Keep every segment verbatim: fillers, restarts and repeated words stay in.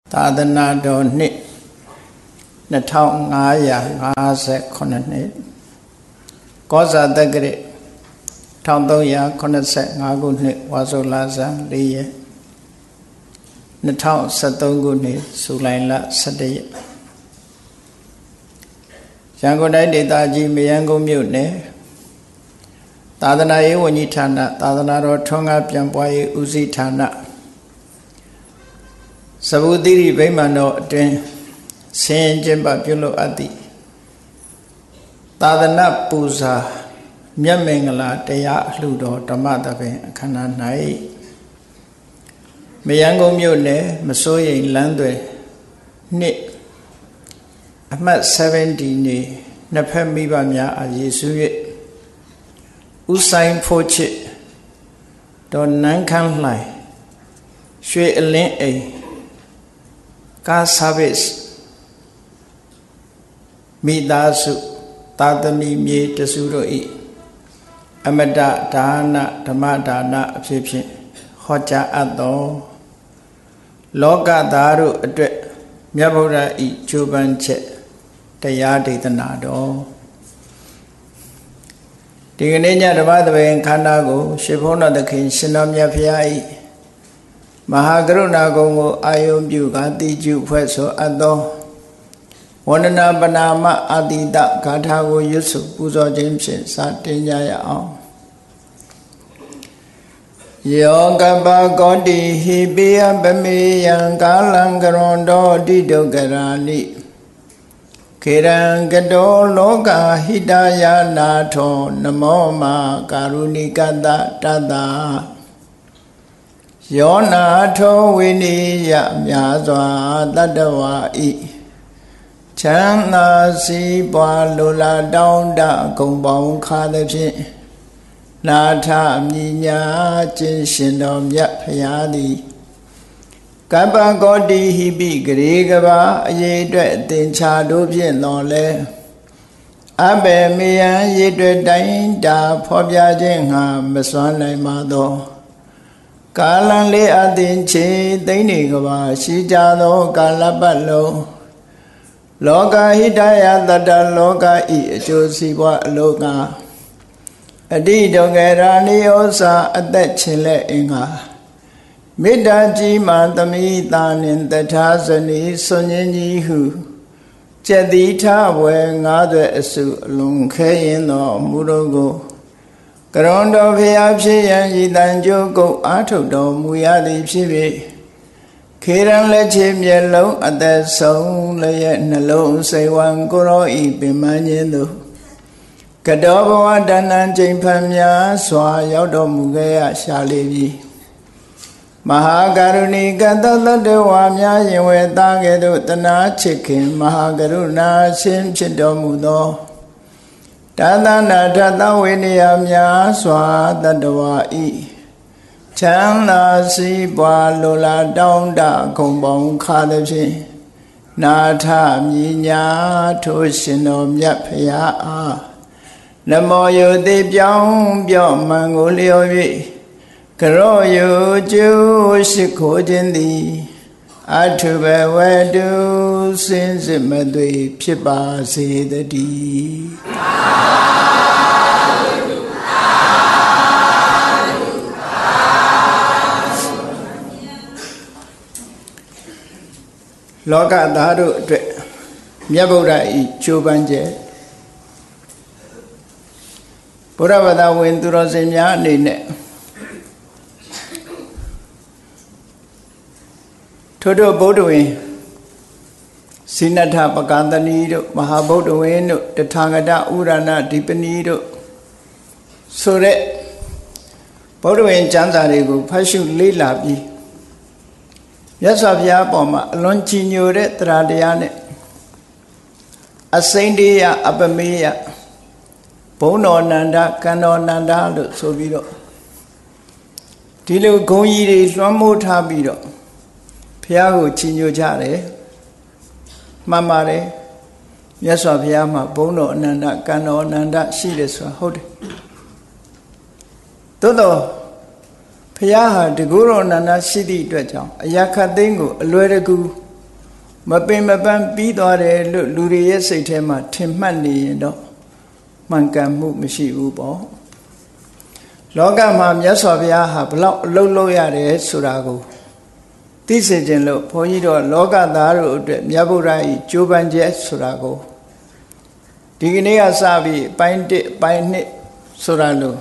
သာသနာတော်နှစ်နှစ်ထောင်ငါးရာငါးสิบခုနှစ်ကောဇာတက္ကရာတစ်ထောင်သုံးရာခုနှစ်สิบห้าခုနှစ်ဝါဆိုလဆန်း၄ရက်နှစ်ထောင်สิบสามခုနှစ်ဇူလိုင်လဆယ့်တစ်ရက်ရန်ကုန်တိုင်းဒေသကြီးမရမ်းကုန်းမြို့နယ်သာသနာရေးဝန်ကြီးဌာနသာသနာတော်ထွန်းကားပြန်ပွားရေးဦးစီးဌာနသဗ္ဗုတိရိဗိမာန်တော်အတွင်းဆင်းကျင်းပပြုလုပ်အပ်သည့်သာသနာပူဇာမြတ်မင်္ဂလာတရားအလှူတော်ဓမ္မသဘင်အခမ်းအနား၌မရမ်းကုန်းမြို့နယ်မစိုးရိမ်လမ်းသွယ်နှစ်အမှတ်70နေနှစ်ဖက်မိဘများအားရည်စူး၍ဦးဆိုင်ဖို့ချစ်ဒေါ်နန်းခမ်းလှိုင်ရွှေအလင်းအိမ်ကားဆာဗစ်မိသားစုသာသမီမြေတစုတို့၏အမတဒါနဓမ္မဒါနအဖြစ်ဖြင့်ဟောကြားအပ်သောလောကသားတို့အတွက်မြတ်ဗုဒ္ဓ၏ကြိုးပမ်းချက်တရားဒေသနာတော်ဒီကနေ့ညဓမ္မသဘင်ခန္ဓာကိုရှင်ဘုန်းတော်သခင်ရှင်တော်မြတ်ဖရာ၏မဟာကရုဏာကုံကိုအာယုံပြုကာတိကျုဖွဲ့ဆိုအပ်သောဝန္ဒနာပနာမအာတိတဂါထာကိုရွတ်ဆိုပူဇော်ခြင်းဖြင့်စတင်ကြရအောင်ယောကပကောတိဟိပိယပမေယံကာလံကရွန်တော်တိဒုက္ခရာနိခေရံကတောလောကဟိတယနာထောနမောမာကာရုဏိကတတတယောနာထောဝိနိယမြာစွာတတ္တဝါဤချမ်းသာစီးပွားလိုလားတောင်းတဂုံပေါင်းခါသဖြင့်နာထမြညာခြင်းရှင်တော်မြတ်ဖရာသည်ကပ္ပကောတိဟိပိဂရေကဘာအရေးအတွက်အသင်္ချာတို့ဖြင့်တော်လဲအဘယ်မေယံရေအတွက်တိုင်းတာဖော်ပြခြင်းငါမစွမ်းနိုင်ပါသောကာလံလေးအသင်ချေသိမ့်နေကဘာရှိကြသောကာလပတ်လုံးလောကဟိတယတတလောကဤအကျိုးစီးပွားအလောကအတိဒုက္ခရာနိယောစာအသက်ချင်းလက်အင်္ဂါမေတ္တာကြီးမှသမိတာနှင့်တထာဇနီဆွန်ញင်းကြီးဟုကျက်တိထဝယ်ငါးသွဲအစုအလုံးခဲရင်သောမူတော်ကိုကရွန်တော်ဖျားဖြစ်ရန်ရည်တန်ကြိုးကုတ်အားထုတ်တော်မူရသည်ဖြစ်၍ခေရန်လက်ချေမျက်လုံးအသက်ဆုံးလျက်နှလုံးစိတ်ဝံကိုရောဤပင်မခြင်းသို့ကတောဘဝတဏ္ဏချိန်ဖန်များစွာရောက်တော်မူခဲ့ရရှာလေပြီမဟာကရုဏီကတတတဝါများရင်ဝေသားကဲ့သို့တနာချစ်ခင်မဟာကရုဏာရှင်ဖြစ်တော်မူသောတသနာထသဝိနည်းများစွာတတဝါဤချမ်းသာစီးပွားလိုလားတောင်းတဂုံပေါင်းခါသဖြင့်နာထမြညာထိုရှင်တော်မြတ်ဖရာအားနမောယုတိပြောင်းပြော့မှန်ကိုလျော်၍ကရောယုကျိုးရှိခိုးခြင်းသည်အထုဘဝတုစင်စစ်မသွေဖြစ်ပါစေတည်းလောကသားတို့အတွက်မြတ်ဗုဒ္ဓဤကြိုးပမ်းချက်ဘုရားဘာသာဝင်သူတော်စင်များအနေနဲ့ထို့တို့ဗုဒ္ဓဝင်စိနထပကန္တနီတို့မဟာဗုဒ္ဓဝင်တို့တထာဂတဥရဏဓိပနီတို့ဆိုတဲ့ဗုဒ္ဓဝင်ကျမ်းစာတွေကိုဖတ်ရှုလေ့လာပြီးမြတ်စွာဘုရားအပေါ်မှာအလွန်ကြည်ညိုတဲ့တရားတရားနဲ့အစိမ့်တရားအပမေယဘုံတော်နန္ဒကံတော်နန္ဒလို့ဆိုပြီးတော့ဒီလိုဂုဏ်ကြီးတွေလွှမ်းမိုးထားပြီးတော့ဘုရားကိုကြည်ညိုကြတယ်မှန်ပါတယ်မြတ်စွာဘုရားမှာဘုံတော်အနန္တကံတော်အနန္တရှိတယ်ဆိုတာဟုတ်တယ်သို့တော့ဘုရားဟာတကူတော်အနန္တရှိသည့်အတွက်ကြောင့်အရာခတ်သိမ်းကိုအလွယ်တကူမပင်မပန်းပြီးသွားတယ်လို့လူတွေရဲ့စိတ်ထဲမှာထင်မှတ်နေရင်တော့မှန်ကန်မှုမရှိဘူးပေါ့လောကမှာမြတ်စွာဘုရားဟာဘလောက်အလုံးလုံးရတယ်ဆိုတာကိုသိစေခြင်းလို့ဘုန်းကြီးတို့လောကသားတို့အတွက်မြတ်ဗုဒ္ဓ၏ကြိုးပမ်းချက်ဆိုတာကိုဒီကနေ့ကစပြီးပိုင်းတစ်ပိုင်းနှစ်ဆိုတာလို့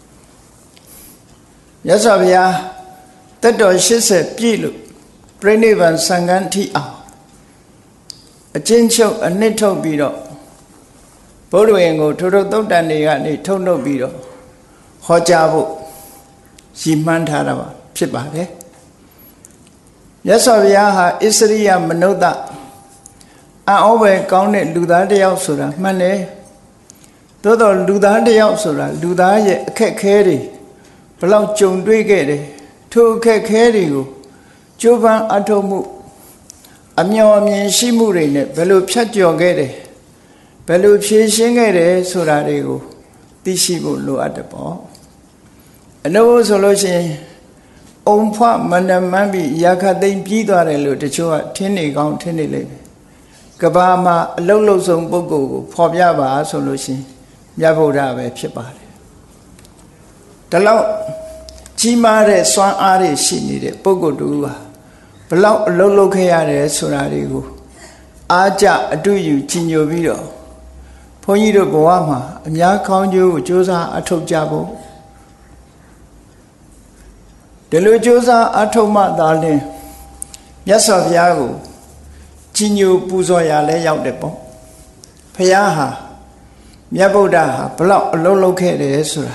မြတ်စွာဘုရားတက်တော်ရှစ်ဆယ်ပြည့်လို့ပြိဋိဘံစံဃန်းထိအောင်အချင်းချုပ်အနှစ်ထုတ်ပြီးတော့ဘုရားဝင်ကိုထိုထိုသုတ်တန်တွေကနေထုတ်နှုတ်ပြီးတော့ဟောကြားဖို့ရည်မှန်းထားတာပါဖြစ်ပါတယ်မြတ်စွာဘုရားဟာဣစရိယမနုဿအံ့ဩပဲကောင်းတဲ့လူသားတစ်ယောက်ဆိုတာမှန်တယ်သို့တော့လူသားတစ်ယောက်ဆိုတာလူသားရဲ့အခက်ခဲတွေဘလောက်ကြုံတွေ့ခဲ့တယ်ထိုအခက်ခဲတွေကိုကြိုးပမ်းအထောက်မှုအမျှော်အမြင်ရှိမှုတွေနဲ့ဘယ်လိုဖြတ်ကျော်ခဲ့တယ်ဘယ်လိုဖြေရှင်းခဲ့တယ်ဆိုတာတွေကိုသိရှိဖို့လိုအပ်တယ်ပေါ့အနုဆိုလို့ရှိရင်အုံဖွမန္တမန်းပြီးရာခသိမ့်ပြီးသွားတယ်လို့တချို့ကထင်နေကောင်းထင်နေလိမ့်မယ်ကဘာမှာအလုံးလုံးဆုံးပုဂ္ဂိုလ်ကိုဖော်ပြပါဆိုလို့ရှိရင်မြတ်ဗုဒ္ဓပဲဖြစ်ပါတယ်ဒါလောက်ကြီးမားတဲ့စွမ်းအားတွေရှိနေတဲ့ပုဂ္ဂိုလ်တူဟာဘလောက်အလုံးလုံးခဲ့ရတယ်ဆိုတာတွေကိုအားကြအတူယူကြည်ညိုပြီးတော့ဘုန်းကြီးတို့ဘဝမှာအများကောင်းကျိုးကိုကြိုးစားအထောက်ကြဖို့ဒီလိုကြိုးစားအထောက်မှသာလျှင်မြတ်စွာဘုရားကိုကြီးညိုပူဇော်ရလဲရောက်တယ်ပေါ့ဘုရားဟာမြတ်ဗုဒ္ဓဟာဘလောက်အလုံးလုံးခဲ့တယ်ဆိုတာ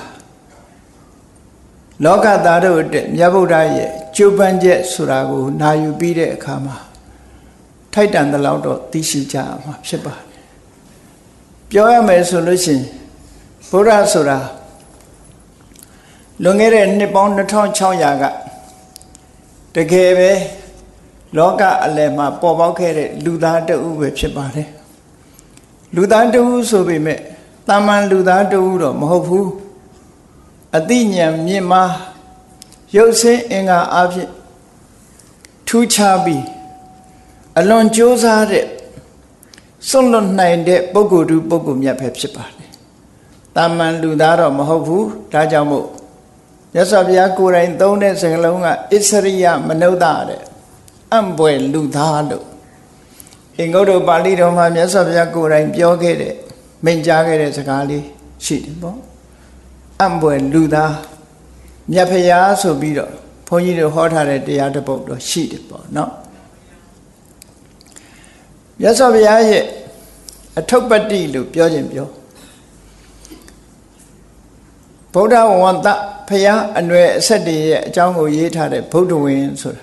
လောကသားတို့အတွက်မြတ်ဗုဒ္ဓရဲ့ကြိုးပမ်းချက်ဆိုတာကိုနာယူပြီးတဲ့အခါမှာထိုက်တန်သလောက်တော့သိရှိကြမှာဖြစ်ပါတယ်ပြောရမယ်ဆိုလို့ရှိရင်ဘုရားဆိုတာလွန်ခဲ့တဲ့နှစ်ပေါင်းနှစ်ထောင်ခြောက်ရာကတကယ်ပဲလောကအလယ်မှာပေါ်ပေါက်ခဲ့တဲ့လူသားတဦးပဲဖြစ်ပါတယ်လူသားတဦးဆိုပေမဲ့တာမန်လူသားတဦးတော့မဟုတ်ဘူးအသိဉာဏ်မြင့်မားရုပ်ဆင်းအင်္ဂါအဖြစ်ထူးခြားပြီးအလွန်ကြိုးစားတဲ့စွန့်လွတ်နိုင်တဲ့ပုဂ္ဂိုလ်တူပုဂ္ဂိုလ်မြတ်ပဲဖြစ်ပါတယ်တာမန်လူသားတော့မဟုတ်ဘူးဒါကြောင့်မို့မြတ်စွာဘုရားကိုယ်တိုင်သုံးတဲ့စကားလုံးကဣစရိယမနုဿတဲ့အံ့ဖွယ်လူသားလို့အင်္ဂုတ္တပါဠိတော်မှာမြတ်စွာဘုရားကိုယ်တိုင်ပြောခဲ့တဲ့မိန့်ကြားခဲ့တဲ့စကားလေးရှိတယ်ပေါ့အံ့ဖွယ်လူသားမြတ်ဖရာဆိုပြီးတော့ဘုန်းကြီးတို့ဟောထားတဲ့တရားတစ်ပုဒ်တော့ရှိတယ်ပေါ့နော်မြတ်စွာဘုရားရဲ့အထုပ္ပတ္တိလို့ပြောခြင်းပြောဗုဒ္ဓဝန္တဖရာအနွယ်အဆက်တွေရဲ့အကြောင်းကိုရေးထားတဲ့ဗုဒ္ဓဝင်ဆိုတာ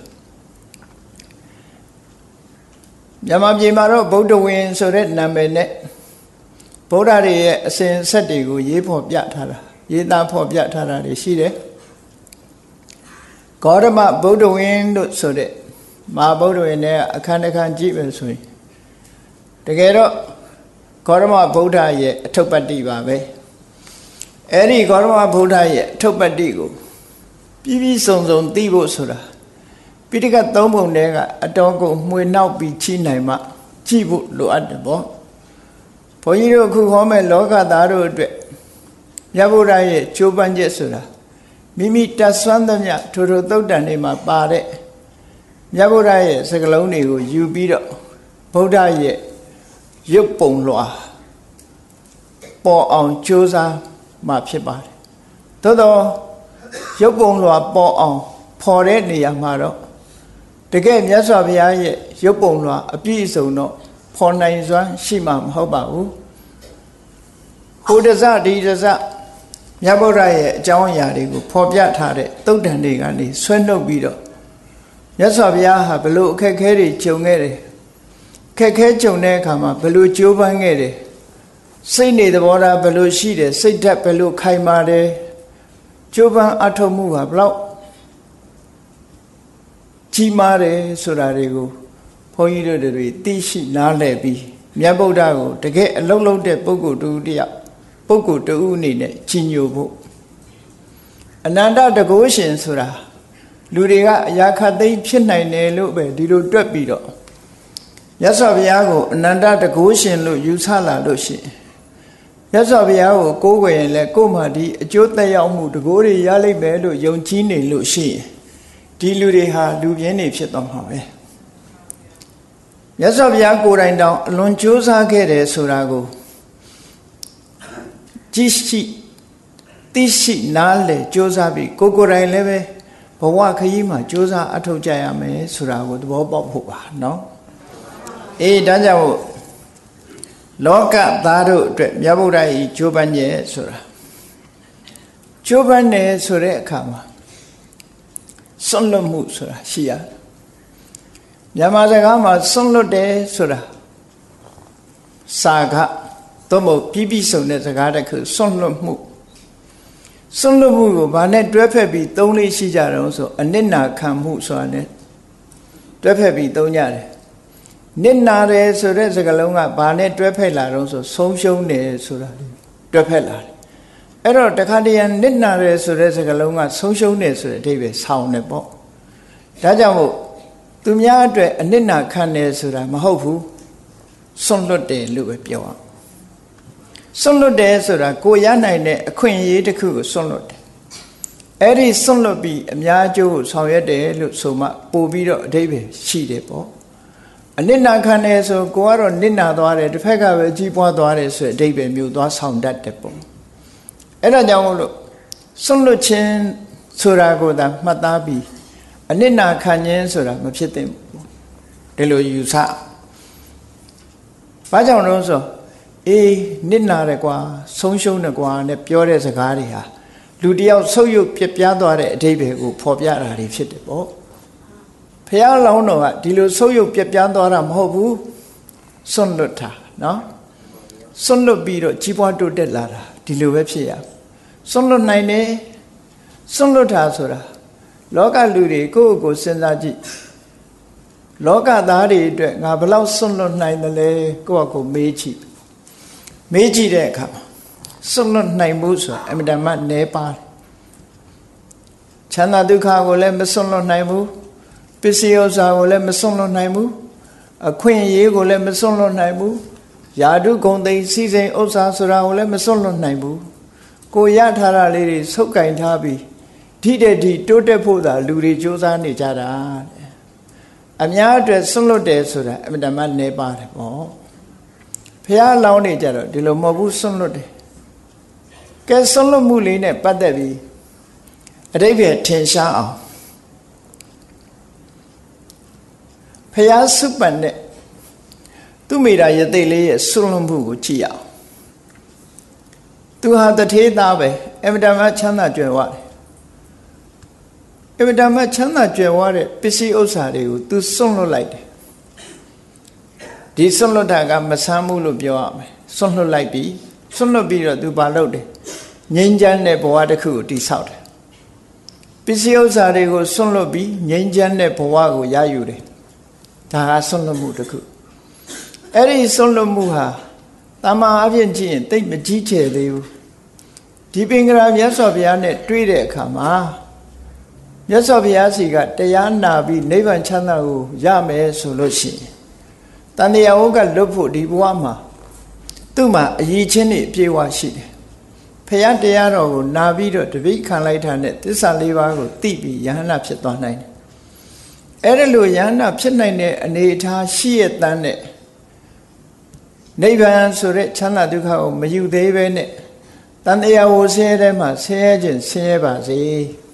မြန်မာပြည်မှာတော့ဗုဒ္ဓဝင်ဆိုတဲ့နာမည်နဲ့ဗုဒ္ဓတွေရဲ့အစဉ်အဆက်တွေကိုရေးဖော်ပြထားတာရေးသားဖော်ပြထားတာတွေရှိတယ်ဂေါတမဗုဒ္ဓဝင်လို့ဆိုတဲ့မဟာဗုဒ္ဓဝင်နဲ့အခန်းတစ်ခန်းကြည့်ပဲဆိုရင်တကယ်တော့ဂေါတမဗုဒ္ဓရဲ့အထုပ္ပတ္တိပါပဲအဲ့ဒီဂေါတမဗုဒ္ဓရဲ့အထုပ္ပတ္တိကိုပြီးပြီးစုံစုံသိဖို့ဆိုတာပိဋကတ်သုံးပုံထဲကအတော်ကိုမှွေနောက်ပြီးချိနိုင်မှကြည့်ဖို့လိုအပ်တယ်ပေါ့ဘုန်းကြီးတို့အခုဟောမဲ့လောကသားတို့အတွက်မြတ်ဗုဒ္ဓရဲ့ကြိုးပမ်းချက်ဆိုတာမိမိတတ်ဆွမ်းသမျှထိုထိုသုတ်တန်တွေမှာပါတဲ့မြတ်ဗုဒ္ဓရဲ့စကားလုံးတွေကိုယူပြီးတော့ဗုဒ္ဓရဲ့ရုပ်ပုံလွှာပေါ်အောင်ကြိုးစားမှဖြစ်ပါတယ်သို့တော့ရုပ်ပုံလွှာပေါ်အောင်ဖော်တဲ့နေရာမှာတော့တကယ်မြတ်စွာဘုရားရဲ့ရုပ်ပုံလွှာအပြည့်အစုံတော့ဖော်နိုင်စွမ်းရှိမှာမဟုတ်ပါဘူးဟိုတစဒီတစမြတ်ဗုဒ္ဓရဲ့အကြောင်းအရာတွေကိုဖော်ပြထားတဲ့သုတ်တန်တွေကနေဆွဲနှုတ်ပြီးတော့မြတ်စွာဘုရားဟာဘလို့အခက်ခဲတွေကြုံခဲ့တယ်အခက်ခဲကြုံတဲ့အခါမှာဘလို့ကြိုးပမ်းခဲ့တယ်စိတ်နေသဘောထားဘလို့ရှိတယ်စိတ်ဓာတ်ဘလို့ခိုင်မာတယ်ကြိုးပမ်းအထောက်မှုဟာဘလို့ကြီးမားတယ်ဆိုတာတွေကိုဘုန်းကြီးတို့တွေသိရှိနားလည်ပြီးမြတ်ဗုဒ္ဓကိုတကယ်အလုံးလုံးတဲ့ပုဂ္ဂိုလ်တူတယောက်ပုဂ္ဂိုလ်တူအနေနဲ့ကြီးညိုဖို့အနန္တတကုရှင်ဆိုတာလူတွေကအရာခတ်သိမ်းဖြစ်နိုင်တယ်လို့ပဲဒီလိုတွက်ပြီးတော့မြတ်စွာဘုရားကိုအနန္တတကုရှင်လို့ယူဆလာလို့ရှိရင်မြတ်စွာဘုရားကိုကိုးကွယ်ရင်လည်းကိုယ်မှဒီအကျိုးသက်ရောက်မှုတကုတွေရလိမ့်မယ်လို့ယုံကြည်နေလို့ရှိရင်ဒီလူတွေဟာလူပြင်းတွေဖြစ်သွားမှာပဲမြတ်စွာဘုရားကိုယ်တိုင်တောင်အလွန်ကြိုးစားခဲ့တယ်ဆိုတာကိုကြည့်ရှိသိရှိနားလည်ကြိုးစားပြီးကိုယ်ကိုယ်တိုင်လည်းပဲဘဝခရီးမှာကြိုးစားအထောက်ကြရမယ်ဆိုတာကိုသဘောပေါက်ဖို့ပါနော်အေးဒါကြောင့်လောကသားတို့အတွက်မြတ်ဗုဒ္ဓ၏ကြိုးပမ်းရဲ့ဆိုတာကြိုးပမ်းတယ်ဆိုတဲ့အခါမှာစွန့်လွတ်မှုဆိုတာရှိရမြန်မာစကားမှာစွန့်လွတ်တယ်ဆိုတာစာကသို့မဟုတ်ပြီးပြီးဆုံးတဲ့စကားတစ်ခုစွန့်လွတ်မှုစွန့်လွတ်မှုကိုဗာနဲ့တွဲဖက်ပြီးသုံးလေးရှိကြတော့ဆိုအနစ်နာခံမှုဆိုတာ ਨੇ တွဲဖက်ပြီးသုံးကြတယ်နစ်နာတယ်ဆိုတဲ့စကားလုံးကဘာနဲ့တွဲဖက်လာတော့ဆိုဆုံးရှုံးတယ်ဆိုတာတွဲဖက်လာတယ်အဲ့တော့တခါတည်းရနစ်နာတယ်ဆိုတဲ့စကားလုံးကဆုံးရှုံးတယ်ဆိုတဲ့အဓိပ္ပာယ်ဆောင်တယ်ပေါ့ဒါကြောင့်မို့သူများအတွက်အနစ်နာခံတယ်ဆိုတာမဟုတ်ဘူးစွန့်လွတ်တယ်လို့ပဲပြောအောင်စွန့်လွတ်တယ်ဆိုတာကိုရနိုင်တဲ့အခွင့်အရေးတစ်ခုကိုစွန့်လွတ်တယ်အဲ့ဒီစွန့်လွတ်ပြီးအများကျိုးကိုဆောင်ရွက်တယ်လို့ဆိုမှပို့ပြီးတော့အဓိပ္ပာယ်ရှိတယ်ပေါ့အနစ်နာခံတယ်ဆိုကိုကတော့နစ်နာသွားတယ်တစ်ဖက်ကပဲကြီးပွားသွားတယ်ဆိုတဲ့အဓိပ္ပာယ်မျိုးသွားဆောင်တတ်တယ်ပေါ့အဲ့ဒါကြောင့်မို့လို့စွန့်လွတ်ခြင်းဆိုတာကိုသာမှတ်သားပြီးအနစ်နာခံခြင်းဆိုတာမဖြစ်သင့်ဘူးဒီလိုယူဆဘာကြောင့်လဲဆိုအေးနစ်နာတယ်ကွာဆုံးရှုံးတယ်ကွာနဲ့ပြောတဲ့စကားတွေဟာလူတယောက်ဆုပ်ယုပ်ပြပြသွားတဲ့အဓိပ္ပာယ်ကိုဖော်ပြတာတွေဖြစ်တယ်ပေါ့ဘုရားလောင်းတော်ကဒီလိုဆုပ်ယုပ်ပြပြသွားတာမဟုတ်ဘူးစွန့်လွတ်တာနော်စွန့်လွတ်ပြီးတော့ကြီးပွားတိုးတက်လာတာဒီလိုပဲဖြစ်ရစွန့်လွတ်နိုင်တယ်စွန့်လွတ်တာဆိုတာလောကလူတွေကိုယ့်ကိုယ်စဉ်းစားကြည့်လောကသားတွေအတွက်ငါဘယ်လောက်စွန့်လွတ်နိုင်တယ်လဲကိုယ့်အကိုမေးကြည့်မေးကြည့်တဲ့အခါစွန့်လွတ်နိုင်မှုဆိုတာအမြဲတမ်းနည်းပါတယ်ချမ်းသာဒုက္ခကိုလည်းမစွန့်လွတ်နိုင်ဘူးပစ္စည်းဥစ္စာကိုလည်းမစွန့်လွတ်နိုင်ဘူးအခွင့်အရေးကိုလည်းမစွန့်လွတ်နိုင်ဘူးယာတုဂုံသိစီစိန်ဥစ္စာဆိုတာကိုလည်းမစွန့်လွတ်နိုင်ဘူးကိုရထားတာလေးတွေဆုပ်ကင်ထားပြီးဒီတဲ့ဒီတိုးတက်ဖို့သာလူတွေစူးစမ်းနေကြတာအများအတွက်စွန့်လွတ်တယ်ဆိုတာအမြဲတမ်းနည်းပါတယ်ပေါ့ဖះလောင်းနေကြတော့ဒီလိုမဟုတ်ဘူးစွန့်လွတ်တယ်ကဲစွန့်လွတ်မှုလေးနဲ့ပတ်သက်ပြီးအဓိပ္ပာယ်ထင်ရှားအောင်ဖះစုပန်တဲ့သူမိတာရသိလေးရဲ့စွန့်လွတ်မှုကိုကြည့်ရအောင်သူဟာတထေးသားပဲအမြဲတမ်းချမ်းသာကြွယ်ဝတယ်အမြဲတမ်းချမ်းသာကြွယ်ဝတဲ့ပစ္စည်းဥစ္စာတွေကိုသူစွန့်လွတ်လိုက်တယ်ဒီစွန့်လွတ်တာကမဆမ်းမှုလို့ပြောရမယ်စွန့်လွတ်လိုက်ပြီးစွန့်လွတ်ပြီးတော့သူဘာလုပ်တယ်ငြိမ်းချမ်းတဲ့ဘဝတစ်ခုကိုတည်ဆောက်တယ်ပစ္စည်းဥစ္စာတွေကိုစွန့်လွတ်ပြီးငြိမ်းချမ်းတဲ့ဘဝကိုရယူတယ်ဒါကစွန့်လွတ်မှုတစ်ခုအဲ့ဒီစွန့်လွတ်မှုဟာတမန်အပြင်ကြည့်ရင်တိတ်မကြီးကျယ်သေးဘူးဒီပင်ကရာမြတ်စွာဘုရားနဲ့တွေ့တဲ့အခါမှာမြတ်စွာဘုရားစီကတရားနာပြီးနိဗ္ဗာန်ချမ်းသာကိုရမယ်ဆိုလို့ရှိရင်တန်တရားဝကလွတ်ဖို့ဒီဘဝမှာသူ့မှာအရေးချင်းတွေအပြည့်အဝရှိတယ်ဖရာတရားတော်ကိုနာပြီးတော့တပိခံလိုက်တာနဲ့သစ္စာလေးပါးကိုသိပြီးယဟန္တာဖြစ်သွားနိုင်တယ်အဲ့ဒါလိုယဟန္တာဖြစ်နိုင်တဲ့အနေအထားရှိရတဲ့နဲ့နိဗ္ဗာန်ဆိုတဲ့ချမ်းသာဒုက္ခကိုမယူသေးပဲနဲ့တန်တရားဝဆင်းရဲတဲ့မှာဆင်းရဲခြင်းဆင်းရဲပါစေ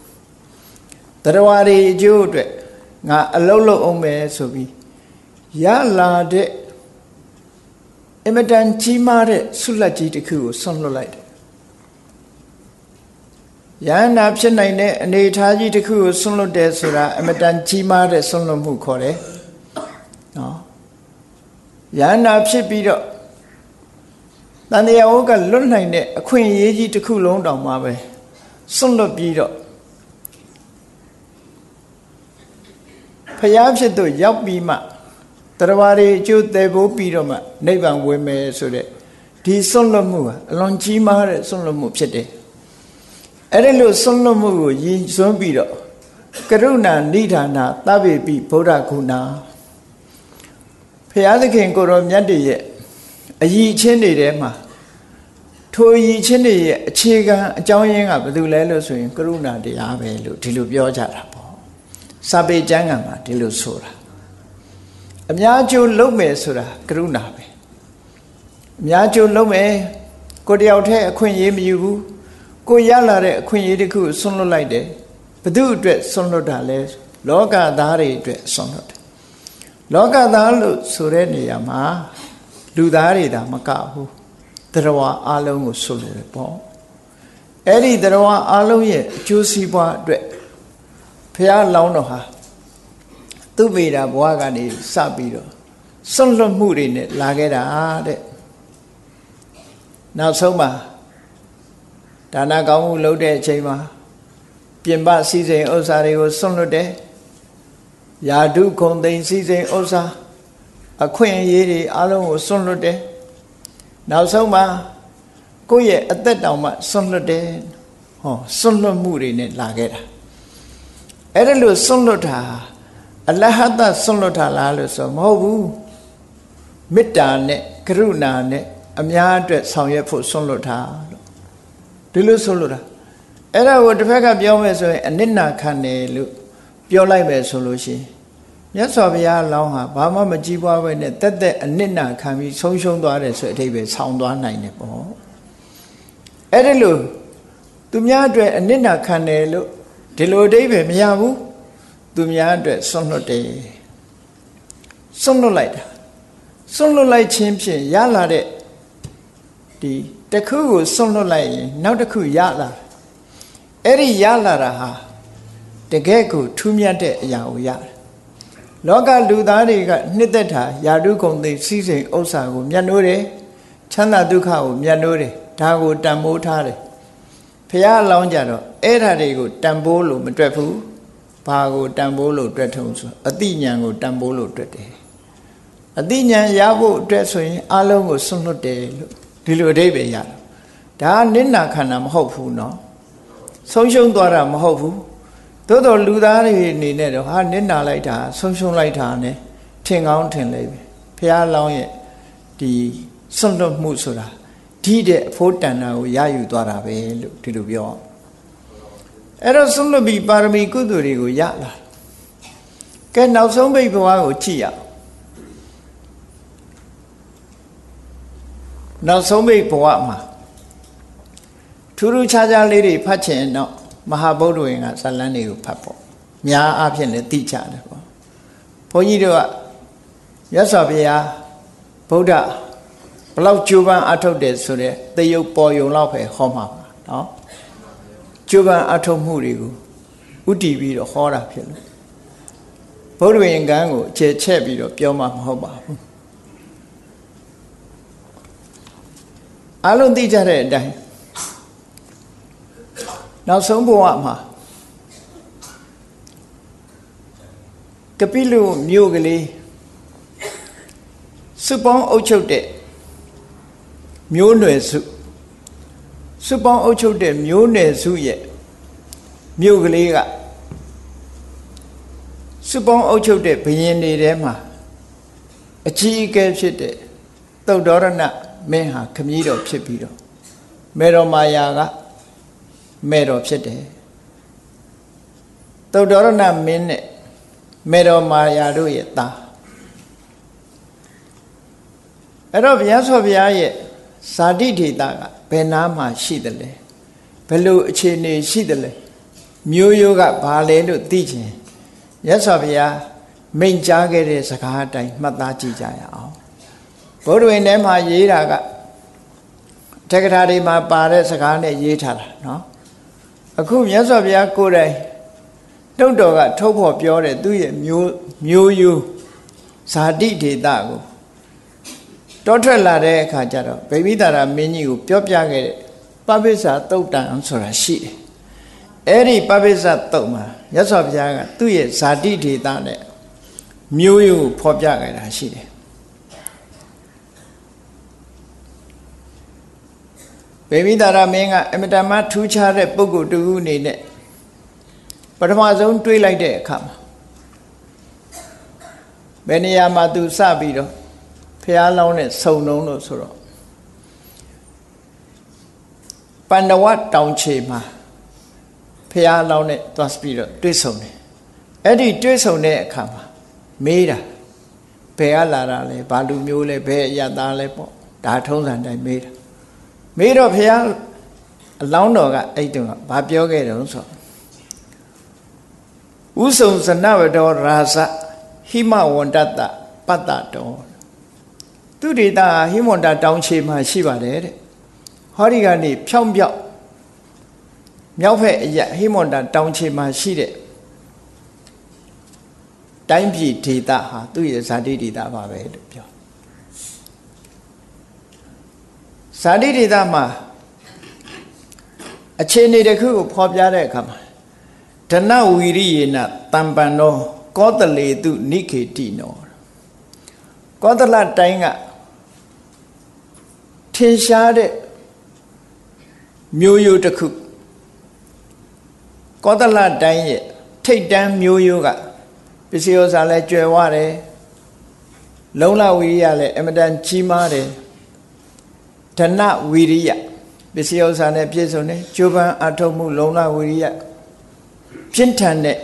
တရားဝရီအကျိုးအတွက်ငါအလုံးလုံးအောင်မယ်ဆိုပြီးရလာတဲ့အမတန်ကြီးမားတဲ့ဆုလက်ကြီးတစ်ခုကိုဆွန့်လွတ်လိုက်တယ်ယန္နာဖြစ်နိုင်တဲ့အနေအထားကြီးတစ်ခုကိုဆွန့်လွတ်တယ်ဆိုတာအမတန်ကြီးမားတဲ့ဆွန့်လွတ်မှုခေါ်တယ်နော်ယန္နာဖြစ်ပြီးတော့တန်တရားဝကလွတ်နိုင်တဲ့အခွင့်အရေးကြီးတစ်ခုလုံးတောင်မှပဲဆွန့်လွတ်ပြီးတော့ဖျားဖြစ်တော့ရောက်ပြီးမှတရားဝါရီအကျိုးသေးဖို့ပြီးတော့မှနိဗ္ဗာန်ဝင်မယ်ဆိုတဲ့ဒီဆွန့်လွတ်မှုကအလွန်ကြီးမားတဲ့ဆွန့်လွတ်မှုဖြစ်တယ်အဲ့ဒီလိုဆွန့်လွတ်မှုကိုရည်စွန်းပြီးတော့ကရုဏာနိဒာနာသဗ္ဗေပိဗုဒ္ဓဂုဏဖရားသခင်ကိုရောမြတ်တည်းရဲ့အယီချင်းတွေထဲမှာထိုအယီချင်းတွေရဲ့အခြေခံအကြောင်းရင်းကဘယ်သူလဲလို့ဆိုရင်ကရုဏာတရားပဲလို့ဒီလိုပြောကြတာပေါ့စာပေကျမ်းဂန်မှာဒီလိုဆိုတာအများကျိုးလုံးမယ်ဆိုတာကရုဏာပဲအများကျိုးလုံးမယ်ကိုတယောက်တည်းအခွင့်အရေးမယူဘူးကိုရလာတဲ့အခွင့်အရေးတစ်ခုဆွန့်လွတ်လိုက်တယ်ဘယ်သူအတွက်ဆွန့်လွတ်တာလဲလောကသားတွေအတွက်ဆွန့်လွတ်တယ်လောကသားလို့ဆိုတဲ့နေရာမှာလူသားတွေဒါမကဘူးတရားဝါအလုံးကိုဆွတ်လို့တယ်ပေါ့အဲ့ဒီတရားဝါအလုံးရဲ့အကျိုးစီးပွားအတွက်ဘုရားလောင်းတော်ဟာသူ့မိတာဘဝကနေစပြီးတော့ဆွတ်လွတ်မှုတွေနဲ့လာခဲ့တာတဲ့နောက်ဆုံးမှာဒါနကောင်းမှုလုပ်တဲ့အချိန်မှာပြင်ပစည်းစိမ်ဥစ္စာတွေကိုဆွတ်လွတ်တယ်ယာဓုခုံသိမ်းစည်းစိမ်ဥစ္စာအခွင့်အရေးတွေအလုံးကိုဆွတ်လွတ်တယ်နောက်ဆုံးမှာကိုယ့်ရဲ့အသက်တောင်မှဆွတ်လွတ်တယ်ဟောဆွတ်လွတ်မှုတွေနဲ့လာခဲ့တာအဲ့ဒါလို့ဆွတ်လွတ်တာအလဟတဆွတ်လွတ်တာလားလို့ဆိုမဟုတ်ဘူးမေတ္တာနဲ့ကရုဏာနဲ့အများအတွက်ဆောင်ရွက်ဖို့ဆွတ်လွတ်တာလို့ဒီလိုဆွတ်လွတ်တာအဲ့ဒါကိုတစ်ဖက်ကပြောမယ်ဆိုရင်အနစ်နာခံတယ်လို့ပြောလိုက်မယ်ဆိုလို့ရှိရင်မြတ်စွာဘုရားလောင်းဟာဘာမှမကြည်ပွားပဲနဲ့တက်တက်အနစ်နာခံပြီးဆုံးရှုံးသွားတယ်ဆိုအထိပ္ပယ်ဆောင်းသွားနိုင်တယ်ပေါ့အဲ့ဒါလို့သူများအတွက်အနစ်နာခံတယ်လို့ဒီလိုအထိပ္ပယ်မရဘူးသူများအတွက်ဆွန့်လွတ်တယ်ဆွန့်လွတ်လိုက်တာဆွန့်လွတ်လိုက်ခြင်းဖြင့်ရလာတဲ့ဒီတစ်ခုကိုဆွန့်လွတ်လိုက်ရင်နောက်တစ်ခုရလာအဲ့ဒီရလာတာဟာတကယ်ကိုထူးမြတ်တဲ့အရာကိုရတယ်လောကလူသားတွေကနှစ်သက်တာယာတုဂုံသိစည်းစိမ်ဥစ္စာကိုမြတ်နိုးတယ်ချမ်းသာဒုက္ခကိုမြတ်နိုးတယ်ဒါကိုတန်ဖိုးထားတယ်ဘုရားအလောင်းကြတော့အဲ့ဓာတွေကိုတန်ဖိုးလို့မတွက်ဘူးဘာကိုတန်ဖိုးလို့တွက်ထုံးဆိုအတိညာဏ်ကိုတန်ဖိုးလို့တွက်တယ်အတိညာဏ်ရဖို့အတွက်ဆိုရင်အလုံးကိုဆွန့်လွတ်တယ်လို့ဒီလိုအဓိပ္ပာယ်ရတယ်ဒါကနိနာခန္ဓာမဟုတ်ဘူးเนาะဆုံးရှုံးသွားတာမဟုတ်ဘူးသို့တော်လူသားတွေအနေနဲ့တော့ဟာနစ်နာလိုက်တာဆုံးရှုံးလိုက်တာ ਨੇ ထင်ကောင်းထင်လိမ့်မယ်ဘုရားလောင်းရဲ့ဒီဆွန့်လွတ်မှုဆိုတာဒီတဲ့အဖို့တန်တာကိုရယူသွားတာပဲလို့ဒီလိုပြောအောင်အဲ့တော့ဆွန့်လွတ်ပြီးပါရမီကုသိုလ်တွေကိုရလာကဲနောက်ဆုံးပိတ်ဘဝကိုကြည့်ရအောင်နောက်ဆုံးပိတ်ဘဝမှာထူးထူးခြားခြားလေးတွေဖတ်ချင်တော့မဟာဗုဒ္ဓဝင်ကဇာလန်းတွေကိုဖတ်ပေါ့များအားဖြင့်လည်းသိကြတယ်ပေါ့ဘုန်းကြီးတို့ကမြတ်စွာဘုရားဗုဒ္ဓဘလောက်ကြိုးပမ်းအထုတ်တယ်ဆိုတဲ့သရုပ်ပေါ်ယုံလောက်ပဲဟောမှာပါနော်ကြိုးပမ်းအထုတ်မှုတွေကိုဥတည်ပြီးတော့ဟောတာဖြစ်လို့ဗုဒ္ဓဝင်ကံကိုအခြေချက်ပြီးတော့ပြောမှမဟုတ်ပါဘူးအလုံးသိကြတဲ့အတိုင်းနောက်ဆုံးဘဝမှာကပိလုမြို့ကလေးစုပေါင်းအုပ်ချုပ်တဲ့မျိုးနွယ်စုစုပေါင်းအုပ်ချုပ်တဲ့မျိုးနွယ်စုရဲ့မြို့ကလေးကစုပေါင်းအုပ်ချုပ်တဲ့ဘုရင်တွေထဲမှာအကြီးအကဲဖြစ်တဲ့သုတ္တရဏမင်းဟာခမည်းတော်ဖြစ်ပြီးတော့မေတော်မာယာကမေတော်ဖြစ်တယ်သုတ္တရဏမင်းနဲ့မေတော်မာယာတို့ရဲ့သားအဲ့တော့ဘုရားဆောဘုရားရဲ့ဇာတိဒေတာကဘယ်နာမှာရှိတယ်လဲဘယ်လိုအခြေအနေရှိတယ်လဲမျိုးရိုးကဘာလဲလို့သိချင်ရသော်ဘုရားမိန့်ကြားခဲ့တဲ့စကားအတိုင်းမှတ်သားကြည့်ကြရအောင်ဘုဒ္ဓဝင်ထဲမှာရေးတာကတက္ကရာတွေမှာပါတဲ့စကားနဲ့ရေးထားတာနော်အခုမြတ်စွာဘုရားကိုယ်တိုင်တုတ်တော်ကထုတ်ဖော်ပြောတဲ့သူ့ရဲ့မျိုးမျိုးရိုးဇာတိဒေတာကိုတောထွက်လာတဲ့အခါကျတော့ဗိမိတာရမင်းကြီးကိုပြောပြခဲ့တဲ့ပပိစ္ဆာသုတ်တံဆိုတာရှိတယ်အဲ့ဒီပပိစ္ဆာသုတ်မှာမြတ်စွာဘုရားကသူ့ရဲ့ဇာတိဒေတာနဲ့မျိုးရိုးကိုဖော်ပြခဲ့တာရှိတယ်ဗိမိတာရမင်းကအမတမထူးခြားတဲ့ပုဂ္ဂိုလ်တူအနေနဲ့ပထမဆုံးတွေးလိုက်တဲ့အခါမှာဘယ်နေရာမှာသူစပြီးတော့ះလောင်းနဲ့စုံလုံးလို့ဆိုတော့ပန္ဒဝတောင်ချေမှာဖះလောင်းနဲ့သွားပြီးတော့တွေ့ဆုံတယ်အဲ့ဒီတွေ့ဆုံတဲ့အခါမှာမေးတာဘယ်ကလာတာလဲဘာလူမျိုးလဲဘယ်အရသားလဲပေါ့ဒါထုံးစံတိုင်းမေးတာမေးတော့ဖះအလောင်းတော်ကအဲ့တုန်းကဘာပြောခဲ့တယ်ဆိုဥဆုံစနဝတောရာဇဟိမဝန္တတပတ္တတောသူဒေတာဟိမဝန္တတောင်ချေမှာရှိပါတယ်တဲ့ဟောဒီကနေဖြောင်းပြောက်မြောက်ဖက်အရဟိမဝန္တတောင်ချေမှာရှိတဲ့တိုင်းပြည်ဒေသဟာသူ့ရဲ့ဇာတိဒေသပါပဲလို့ပြောဇာတိဒေသမှာအခြေအနေတစ်ခုကိုဖော်ပြတဲ့အခါမှာဒနဝီရိယေနတံပန္နောကောသလေတုနိခေတိနောကောသလတိုင်းကထင်ရှားတဲ့မျိုးရိုးတစ်ခုကောသလတိုင်းရဲ့ထိတ်တန်းမျိုးရိုးကပစ္စည်းဥစ္စာလဲကျွယ်ဝတယ်လုံလဝီရိယလည်းအမတန်ကြီးမားတယ်ဒနဝီရိယပစ္စည်းဥစ္စာနဲ့ပြည့်စုံတယ်ကျိုးပန်းအထုတ်မှုလုံလဝီရိယပြင်းထန်တဲ့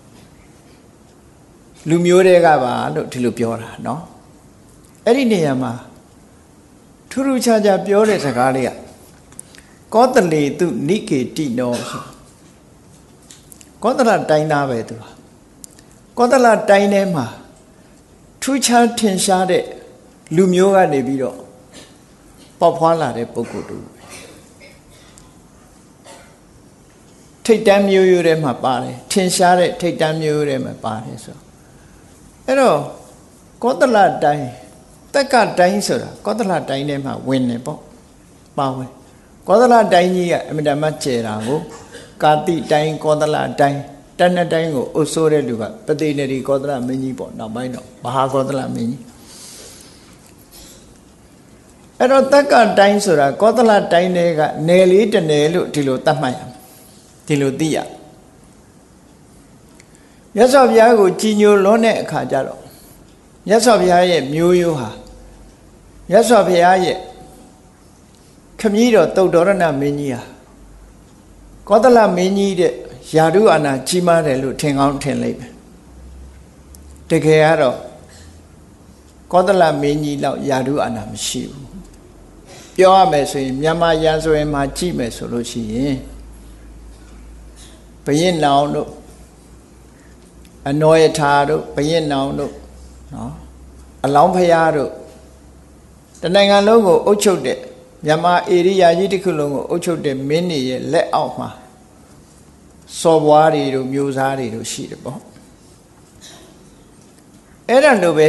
လူမျိုးတွေကပါလို့ဒီလိုပြောတာเนาะအဲ့ဒီနေရာမှာထူးထူးခြားခြားပြောတဲ့စကားလေးကကောသလေတုနိကေတိနောဆိုကောသလတိုင်းသားပဲသူကောသလတိုင်းထဲမှာထူးခြားထင်ရှားတဲ့လူမျိုးကနေပြီးတော့ပေါက်ဖွာလာတဲ့ပုဂ္ဂိုလ်တူထိတ်တန်းမျိုးရိုးထဲမှာပါတယ်ထင်ရှားတဲ့ထိတ်တန်းမျိုးရိုးထဲမှာပါတယ်ဆိုအဲ့တော့ကောသလတိုင်းတက်ကတိုင်းဆိုတာကောသလတိုင်းထဲမှာဝင်နေပေါ့ပါဝင်ကောသလတိုင်းကြီးကအမြဲတမ်းကျဲတာကိုကာတိတိုင်းကောသလတိုင်းတဏ္ဍတိုင်းကိုအုပ်စိုးတဲ့လူကပတိနေရီကောသလမင်းကြီးပေါ့နောက်ပိုင်းတော့မဟာကောသလမင်းကြီးအဲ့တော့တက်ကတိုင်းဆိုတာကောသလတိုင်းတွေကနယ်လေးတနယ်လို့ဒီလိုသတ်မှတ်ရဒီလိုသိရမြတ်စွာဘုရားကိုကြည်ညိုလွန်းတဲ့အခါကျတော့မြတ်စွာဘုရားရဲ့မျိုးရိုးဟာမြတ်စွာဘုရားရဲ့ခမည်းတော်သုတ်တော်ရဏမင်းကြီးဟာကောသလမင်းကြီးတဲ့ယာရုအာနာကြီးမားတယ်လို့ထင်ကောင်းထင်လိမ့်မယ်တကယ်ကတော့ကောသလမင်းကြီးလောက်ယာရုအာနာမရှိဘူးပြောရမယ်ဆိုရင်မြန်မာရန်ဆိုရင်မှကြည့်မယ်ဆိုလို့ရှိရင်ဘယင်းနောင်တို့အနောယထာတို့ဘယင်းနောင်တို့နော်အလောင်းဖျားတို့တနိုင်ငံလုံးကိုအုပ်ချုပ်တဲ့မြန်မာဧရိယာကြီးတစ်ခုလုံးကိုအုပ်ချုပ်တဲ့မင်းတွေရဲ့လက်အောက်မှာစော်ဘွားတွေတို့မျိုးစားတွေတို့ရှိတယ်ပေါ့အဲ့ဒါလိုပဲ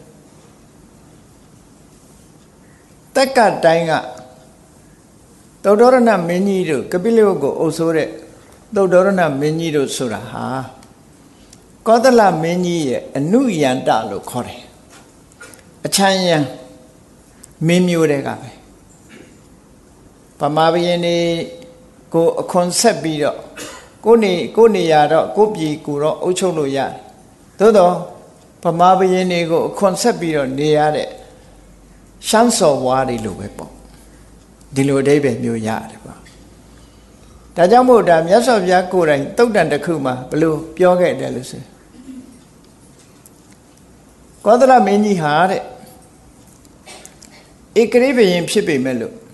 တက်ကတိုင်းကသုတ္တရဏမင်းကြီးတို့ကပိလဝတ်ကိုအုပ်စိုးတဲ့သုတ္တရဏမင်းကြီးတို့ဆိုတာဟာကောသလမင်းကြီးရဲ့အနုယန္တလို့ခေါ်တယ်အချမ်းယံမင်းမျိုးတွေကပဲဗမာဘုရင်တွေကိုအခွန်ဆက်ပြီးတော့ကိုနေကိုနေရတော့ကိုပြည်ကိုတော့အုပ်ချုပ်လို့ရတယ်သို့တော့ဗမာဘုရင်တွေကိုအခွန်ဆက်ပြီးတော့နေရတဲ့ရှမ်းစော်ဘွားတွေလိုပဲပေါ့ဒီလိုအဓိပ္ပာယ်မျိုးရတယ်ပေါ့ဒါကြောင့်မို့ဒါမြတ်စွာဘုရားကိုယ်တိုင်တုတ်တန်တစ်ခုမှာဘယ်လိုပြောခဲ့တယ်လို့ဆိုကောသလမင်းကြီးဟာတဲ့ဧကရိဘယင်ဖြစ်ပေမဲ့လို့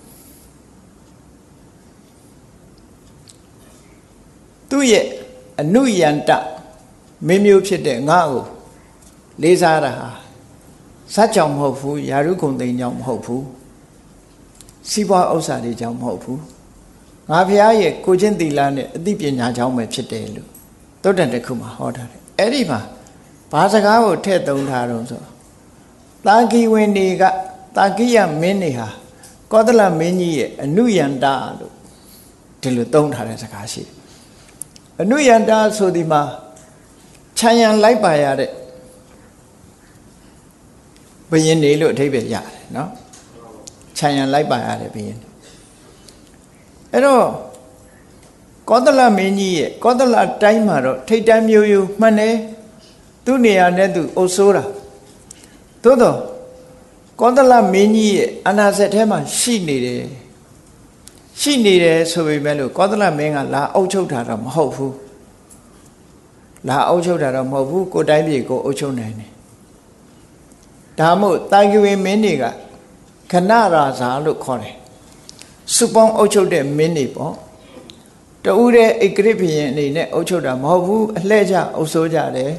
သူ့ရဲ့အနုယန္တမင်းမျိုးဖြစ်တဲ့ငါ့ကိုလေးစားတာဟာစัจကြောင့်မဟုတ်ဘူးယာရုဂုံသိမ်းကြောင့်မဟုတ်ဘူးစီးပွားဥစ္စာတွေကြောင့်မဟုတ်ဘူးငါဖျားရဲ့ကိုချင်းသီလနဲ့အသိပညာကြောင့်ပဲဖြစ်တယ်လို့သုတ္တန်တစ်ခုမှာဟောထားတယ်အဲ့ဒီမှာဘာစကားကိုထည့်သုံးထားတော့ဆိုတာဂီဝင်တွေကတာဂိယမင်းတွေဟာကောသလမင်းကြီးရဲ့အနုယန္တလို့ဒီလိုသုံးထားတဲ့စကားရှိတယ်အနုယန္တဆိုဒီမှာခြံရံလိုက်ပါရတဲ့ဘယင်းနေလို့အဓိပ္ပာယ်ရတယ်နော်ခြံရံလိုက်ပါရတဲ့ဘယင်းအဲ့တော့ကောသလမင်းကြီးရဲ့ကောသလတိုင်းမှာတော့ထိတ်တန်းမျိုးရိုးမှန်တယ်သူ့နေရာနဲ့သူအုပ်စိုးတာသို့တော့ကောသလမင်းကြီးရဲ့အာဏာစက်ထဲမှာရှိနေတယ်ရှိနေတယ်ဆိုပေမဲ့လို့ကောသလမင်းကလာအုပ်ချုပ်တာတော့မဟုတ်ဘူးလာအုပ်ချုပ်တာတော့မဟုတ်ဘူးကိုတိုင်းပြည်ကိုအုပ်ချုပ်နိုင်တယ်ဒါမို့တာဂိဝေမင်းတွေကခဏရာဇာလို့ခေါ်တယ်စုပေါင်းအုပ်ချုပ်တဲ့မင်းတွေပေါ့တူတဲ့ဧကရိဘုရင်အနေနဲ့အုပ်ချုပ်တာမဟုတ်ဘူးအလှည့်ကျအုပ်စိုးကြတယ်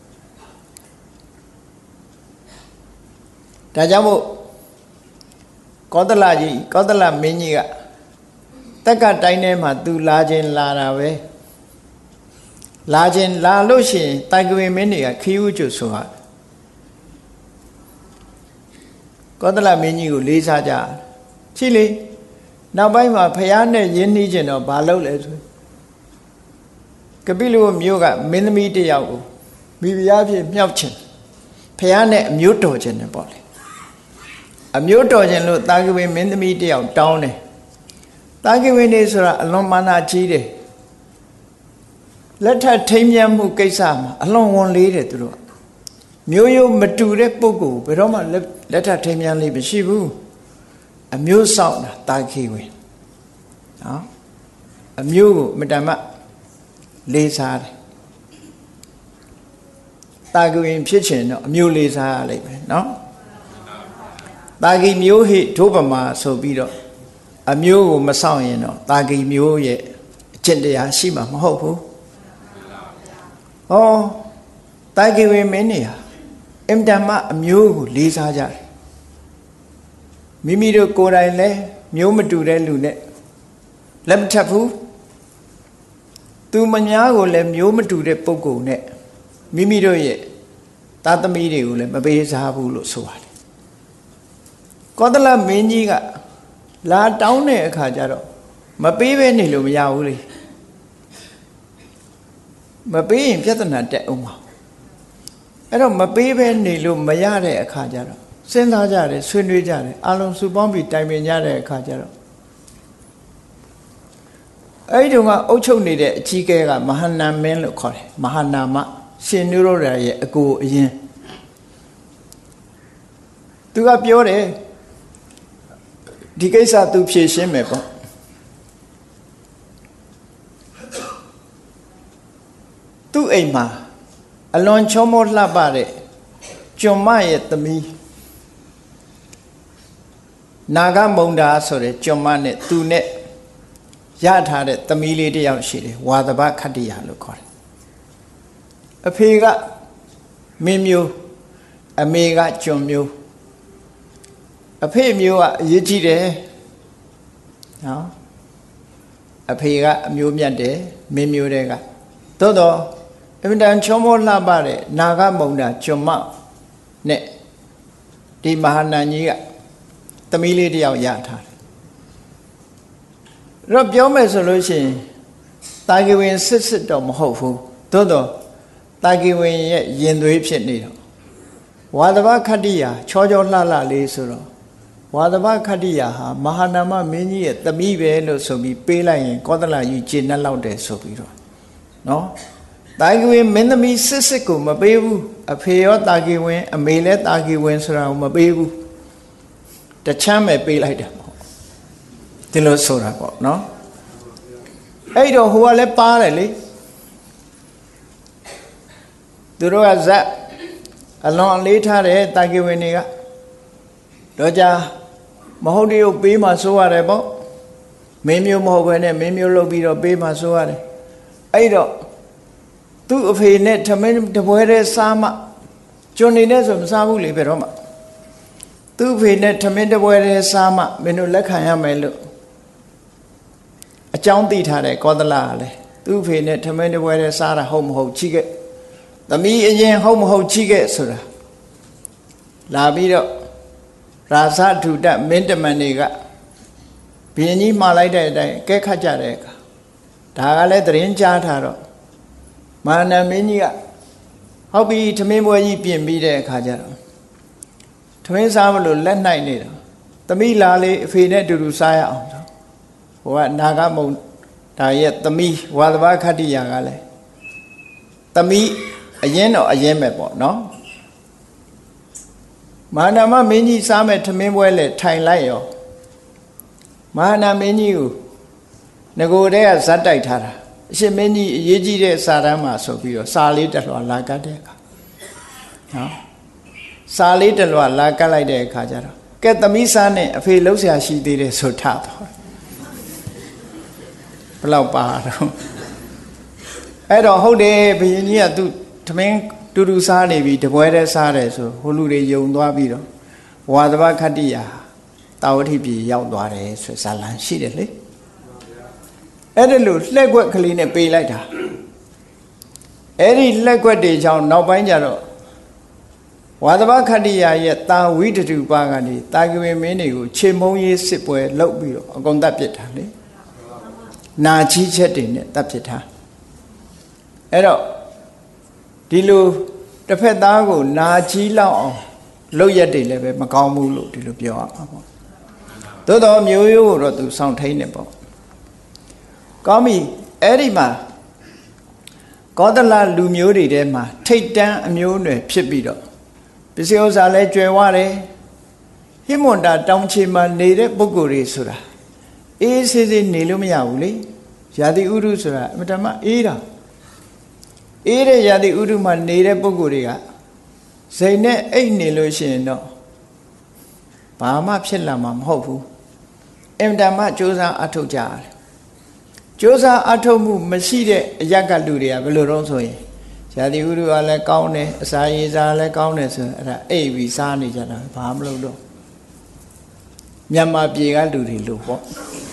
ဒါကြောင့်မို့ကောသလကြီးကောသလမင်းကြီးကတက်ကတိုင်းထဲမှာသူလာခြင်းလာတာပဲလာခြင်းလာလို့ရှိရင်တာဂိဝေမင်းတွေကခီးဥကျွတ်ဆိုဟာကောသလမင်းကြီးကိုလေးစားကြချိလေနောက်ပိုင်းမှာဖျားနဲ့ရင်းနှီးခြင်းတော့ဘာလုပ်လဲဆိုကပိလဝမျိုးကမင်းသမီးတယောက်ကိုမိဖုရားဖြစ်မြောက်ခြင်းဖျားနဲ့အမျိုးတော်ခြင်းနဲ့ပေါ့လေအမျိုးတော်ခြင်းလို့တာဂိဝေမင်းသမီးတယောက်တောင်းတယ်တာဂိဝေနေဆိုတာအလွန်မာနကြီးတယ်လက်ထပ်ထိမ်းမြတ်မှုကိစ္စမှာအလွန်ဝန်လေးတယ်သူတို့မျိုးရိုးမတူတဲ့ပုဂ္ဂိုလ်ဘယ်တော့မှလက်ထပ်ထိမ်းမြတ်လေးမရှိဘူးအမျိုးဆောင်တာတာဂိဝေနော်အမျိုးကိုမတမလေးစားတယ်တာဂိဝေဖြစ်ချင်တော့အမျိုးလေးစားရလိမ့်မယ်နော်တာဂိမျိုးဟိဒုပမာဆိုပြီးတော့အမျိုးကိုမဆောင်ရင်တော့တာဂိမျိုးရဲ့အကျင့်တရားရှိမှာမဟုတ်ဘူးဟောတာဂိဝေမင်းနေဟာအင်တမအမျိုးကိုလေးစားကြတယ်မိမိတို့ကိုယ်တိုင်လည်းမျိုးမတူတဲ့လူနဲ့လက်မထပ်ဘူးသူမများကိုလည်းမျိုးမတူတဲ့ပုဂ္ဂိုလ်နဲ့မိမိတို့ရဲ့သားသမီးတွေကိုလည်းမပေးစားဘူးလို့ဆိုပါတယ်ကောသလမင်းကြီးကလာတောင်းတဲ့အခါကျတော့မပေးဘဲနေလို့မရဘူးလေမပေးရင်ပြဿနာတက်အောင်ပါအဲ့တော့မပေးဘဲနေလို့မရတဲ့အခါကျတော့စဉ်းစားကြတယ်ဆွေးနွေးကြတယ်အလုံးစုပေါင်းပြီးတိုင်ပင်ကြတဲ့အခါကျတော့အဲ့ဒီတော့ကအုပ်ချုပ်နေတဲ့အကြီးအကဲကမဟာနာမင်းလို့ခေါ်တယ်မဟာနာမရှင်နုရောဓရဲ့အကိုအရင်သူကပြောတယ်ဒီကိစ္စသူဖြေရှင်းမယ်ပေါ့သူ့အိမ်မှာအလွန်ချောမောလှပတဲ့ကျွန်မရဲ့သမီးနာဂမုံဒါဆိုတဲ့ကျွန်မနဲ့သူနဲ့ရထားတဲ့သမီးလေးတယောက်ရှိတယ်ဝါသဘခတ္တိယလို့ခေါ်တယ်အဖေကမင်းမျိုးအမေကကျွန်မျိုးအဖေမျိုးကအရေးကြီးတယ်နော်အဖေကအမျိုးမြတ်တယ်မင်းမျိုးတွေကသို့တော့အင်တန်ချောမောလှပတဲ့နာဂမုံဒါကျွန်မနဲ့ဒီမဟာနန်ကြီးကသမီးလေးတယောက်ရထားတယ်တော့ပြောမယ်ဆိုလို့ရှိရင်တာဂိဝင်စစ်စစ်တော့မဟုတ်ဘူးသို့တော့တာဂိဝင်ရဲ့ရင်သွေးဖြစ်နေတော့ဝါသဘခတ္တိယချောချောလှလှလေးဆိုတော့ဝါသဘခတ္တိယဟာမဟာနာမမင်းကြီးရဲ့သမီးပဲလို့ဆိုပြီးပေးလိုက်ရင်ကောသလကြီးကျေနပ်လောက်တယ်ဆိုပြီးတော့နော်တာဂိဝင်မင်းသမီးစစ်စစ်ကိုမပေးဘူးအဖေရောတာဂိဝင်အမေလည်းတာဂိဝင်ဆိုတာကိုမပေးဘူးတချမ်းပဲပေးလိုက်တယ်ပေါ့ဒီလိုဆိုတာပေါ့နော်အဲ့တော့ဟိုကလည်းပါတယ်လေသူတို့ကဇက်အလွန်အလေးထားတဲ့တာဂိဝင်တွေကတော့ကြာမဟုတ်တရုပ်ပေးမှဆိုရတယ်ပေါ့မင်းမျိုးမဟုတ်ဘဲနဲ့မင်းမျိုးလုပ်ပြီးတော့ပေးမှဆိုရတယ်အဲ့တော့သူ့အဖေနဲ့ထမင်းတပွဲတည်းစားမှကျွန်နေနဲ့ဆိုမစားဘူးလေဘယ်တော့မှသူ့အဖေနဲ့ထမင်းတပွဲတည်းစားမှမင်းတို့လက်ခံရမယ်လို့အကြောင်းသိထားတယ်ကောသလကလည်းသူ့အဖေနဲ့ထမင်းတပွဲတည်းစားတာဟုတ်မဟုတ်ချိခဲ့သမီးအရင်ဟုတ်မဟုတ်ချိခဲ့ဆိုတာလာပြီးတော့ရာဇဒုတမင်းတမန်တွေကဘုရင်ကြီးမှားလိုက်တဲ့အတိုင်းကဲခတ်ကြတဲ့အခါဒါကလည်းသတင်းကြားထားတော့မဟာနာမင်းကြီးကဟုတ်ပြီထမင်းပွဲကြီးပြင်ပြီးတဲ့အခါကျတော့ထမင်းစားမလို့လက်နိုင်နေတော့သမီးလာလေအဖေနဲ့အတူတူစားရအောင်တော့ဟိုကနာဂမုံဒါရဲ့သမီးဝါသဘခတ္တိယကလည်းသမီးအရင်တော့အရင်ပဲပေါ့နော်မဟာနာမမင်းကြီးစားမဲ့ထမင်းပွဲလေထိုင်လိုက်ရောမဟာနာမင်းကြီးကိုငကိုတည်းကဇက်တိုက်ထားတာအရှင်မင်းကြီးအရေးကြီးတဲ့စာတမ်းမှာဆိုပြီးတော့စာလေးတစ်လွှာလာကတ်တဲ့အခါနော်စာလေးတစ်လွှာလာကတ်လိုက်တဲ့အခါကျတော့ကဲသမီးစားနဲ့အဖေလှုပ်ရှားရှိသေးတယ်ဆိုထားတော့ဘယ်လောက်ပါတော့အဲ့တော့ဟုတ်တယ်ဘုရင်ကြီးကသူ့ထမင်းတူတူစားနေပြီတပွဲတည်းစားတယ်ဆိုဟိုလူတွေယုံသွားပြီးတော့ဝါသဘခတ္တိယတာဝတိပြည်ရောက်သွားတယ်ဆိုဇာလံရှိတယ်လေအဲ့ဒါလို့လှက်ွက်ကလေးနဲ့ပေးလိုက်တာအဲ့ဒီလှက်ွက်တွေကြောင့်နောက်ပိုင်းကျတော့ဝါသဘခတ္တိယရဲ့တာဝိတတုပကနေတာကဝေမင်းတွေကိုခြေမုံရေးစစ်ပွဲလုပ်ပြီးတော့အကုန်တတ်ပစ်တာလေနာကြီးချက်တွေနဲ့တတ်ပစ်တာအဲ့တော့ဒီလိုတစ်ဖက်သားကိုနာကြီးလောက်အောင်လုပ်ရက်တွေလည်းပဲမကောင်းဘူးလို့ဒီလိုပြောရမှာပေါ့သို့တော်မျိုးရိုးကိုတော့သူစောင့်ထိန်နေပေါ့ကောင်းပြီအဲ့ဒီမှာကောသလလူမျိုးတွေထဲမှာထိတ်တန်းအမျိုးအနွယ်ဖြစ်ပြီးတော့ပစ္စည်းဥစ္စာလည်းကျွယ်ဝတယ်ဟိမွန်တာတောင်ချေမှာနေတဲ့ပုဂ္ဂိုလ်တွေဆိုတာအေးဆေးဆေးနေလို့မရဘူးလေရာသီဥတုဆိုတာအမတမအေးတာအေးတဲ့ရာသီဥတုမှာနေတဲ့ပုဂ္ဂိုလ်တွေကဇိမ်နဲ့အိတ်နေလို့ရှိရင်တော့ဘာမှဖြစ်လာမှာမဟုတ်ဘူးအင်တမစ조사အထုတ်ကြရတယ်စ조사အထုတ်မှုမရှိတဲ့အရက်ကလူတွေကဘယ်လိုတော့ဆိုရင်ရာသီဥတုကလည်းကောင်းတယ်အစာရေစာလည်းကောင်းတယ်ဆိုရင်အဲ့ဒါအိတ်ပြီးစားနေကြတာဘာမလုပ်တော့မြန်မာပြည်ကလူတွေလို့ပေါ့